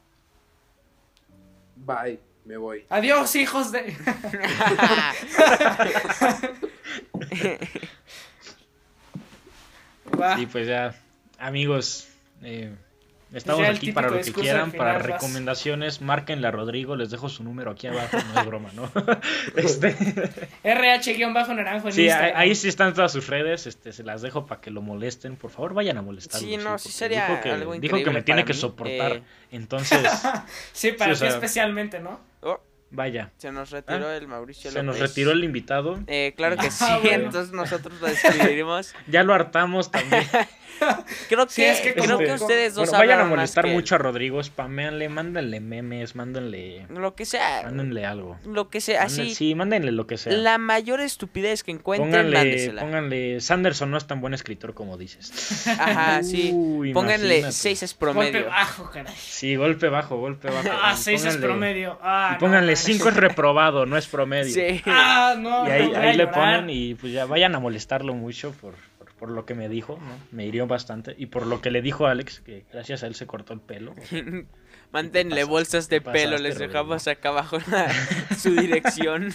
Bye, me voy. Adiós, hijos de... Va. Y pues ya, amigos, eh, estamos ya el aquí típico para lo que discurso quieran, al final, para vas. recomendaciones, márquenle a Rodrigo, les dejo su número aquí abajo, no es broma, ¿no? Este... R H-naranjo en Sí, ahí, Instagram. ahí sí están todas sus redes, este, se las dejo para que lo molesten, por favor vayan a molestarlo. Sí, no, sí porque sería dijo que, algo dijo que increíble me tiene para que mí, soportar, eh. entonces, Sí, para sí, ti o sea, especialmente, ¿no? Oh, vaya, se nos retiró Ah, el Mauricio se nos López. retiró el invitado, Eh, claro que sí, Ah, bueno. entonces nosotros lo despediremos. ya lo hartamos también. Creo que, Sí, es que creo como- que ustedes dos Bueno, vayan a hablan más molestar que él. mucho a Rodrigo, spaméanle, mándenle memes, mándenle, Lo que sea, mándenle algo. lo que sea, Manden- así. sí, mándenle lo que sea. La mayor estupidez que encuentren, Pónganle, mándesela. pónganle, Sanderson no es tan buen escritor como dices. Ajá, sí. Uy, Pónganle imagínate. seis es Golpe promedio. bajo, caray. Sí, golpe bajo, golpe bajo. Ah, seis es Pónganle- promedio. Ah, Y no pónganle manches. cinco es reprobado, no es promedio. Sí. Ah, no. Y ahí, voy a ahí le llorar. ponen y pues ya vayan a molestarlo mucho por, por, por lo que me dijo, ¿no? Me hirió bastante. Y por lo que le dijo a Alex, que gracias a él se cortó el pelo. Mándenle Te bolsas de pasaste, pelo, les Rodrigo. dejamos acá abajo la- su dirección.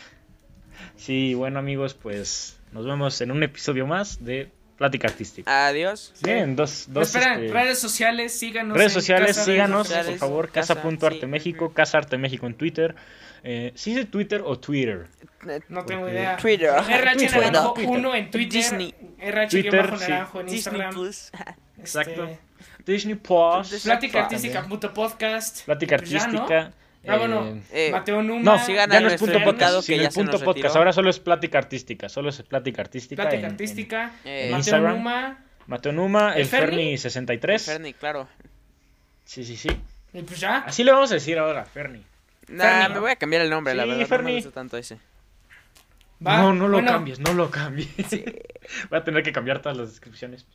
Sí, bueno amigos, pues nos vemos en un episodio más de Plática Artística. Adiós. Bien, dos, No, dos espera, este, redes sociales, síganos. redes en sociales, Casa de síganos, Redes por sociales, favor, Casa, casa.arte sí, México, ujú. Casa Arte México en Twitter. Eh, ¿Sí es Twitter o Twitter? No tengo Porque- idea. Twitter. R H Twitter, Naranjo Twitter. uno en Twitter. Disney. R H Twitter, sí. Naranjo en Disney Instagram. Plus. Exacto. Este, Disney Plus. Plática También. Artística, punto podcast. Plática Pues ya, ¿no? Artística. Ah, bueno. eh, Eh, Mateo Numa. No, sigan ya a no es nuestro punto invitado podcast, que sin ya el se punto nos podcast. retiró. Ahora solo es Plática Artística, solo es Plática Artística. Plática en- Artística. Eh, en Mateo Instagram. Numa. en Mateo Numa, ¿El el Ferni? Ferni sesenta y tres. Ferni, claro. Sí, sí, sí. Y pues ya. Así le vamos a decir ahora, Ferni. Nah, Ferni. me voy a cambiar el nombre, la Sí, verdad. No Ferni. me gusta tanto ese. Va. No, no lo Bueno, cambies, no lo cambies. Voy a tener que cambiar todas las descripciones.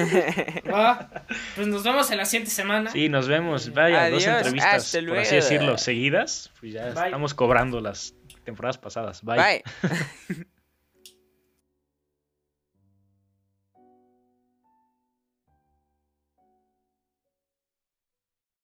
va. Pues nos vemos en la siguiente semana. Sí, nos vemos. Vaya, Adiós, dos entrevistas, hasta por así luego. decirlo, seguidas. Pues ya Bye. estamos cobrando las temporadas pasadas. Bye. Bye.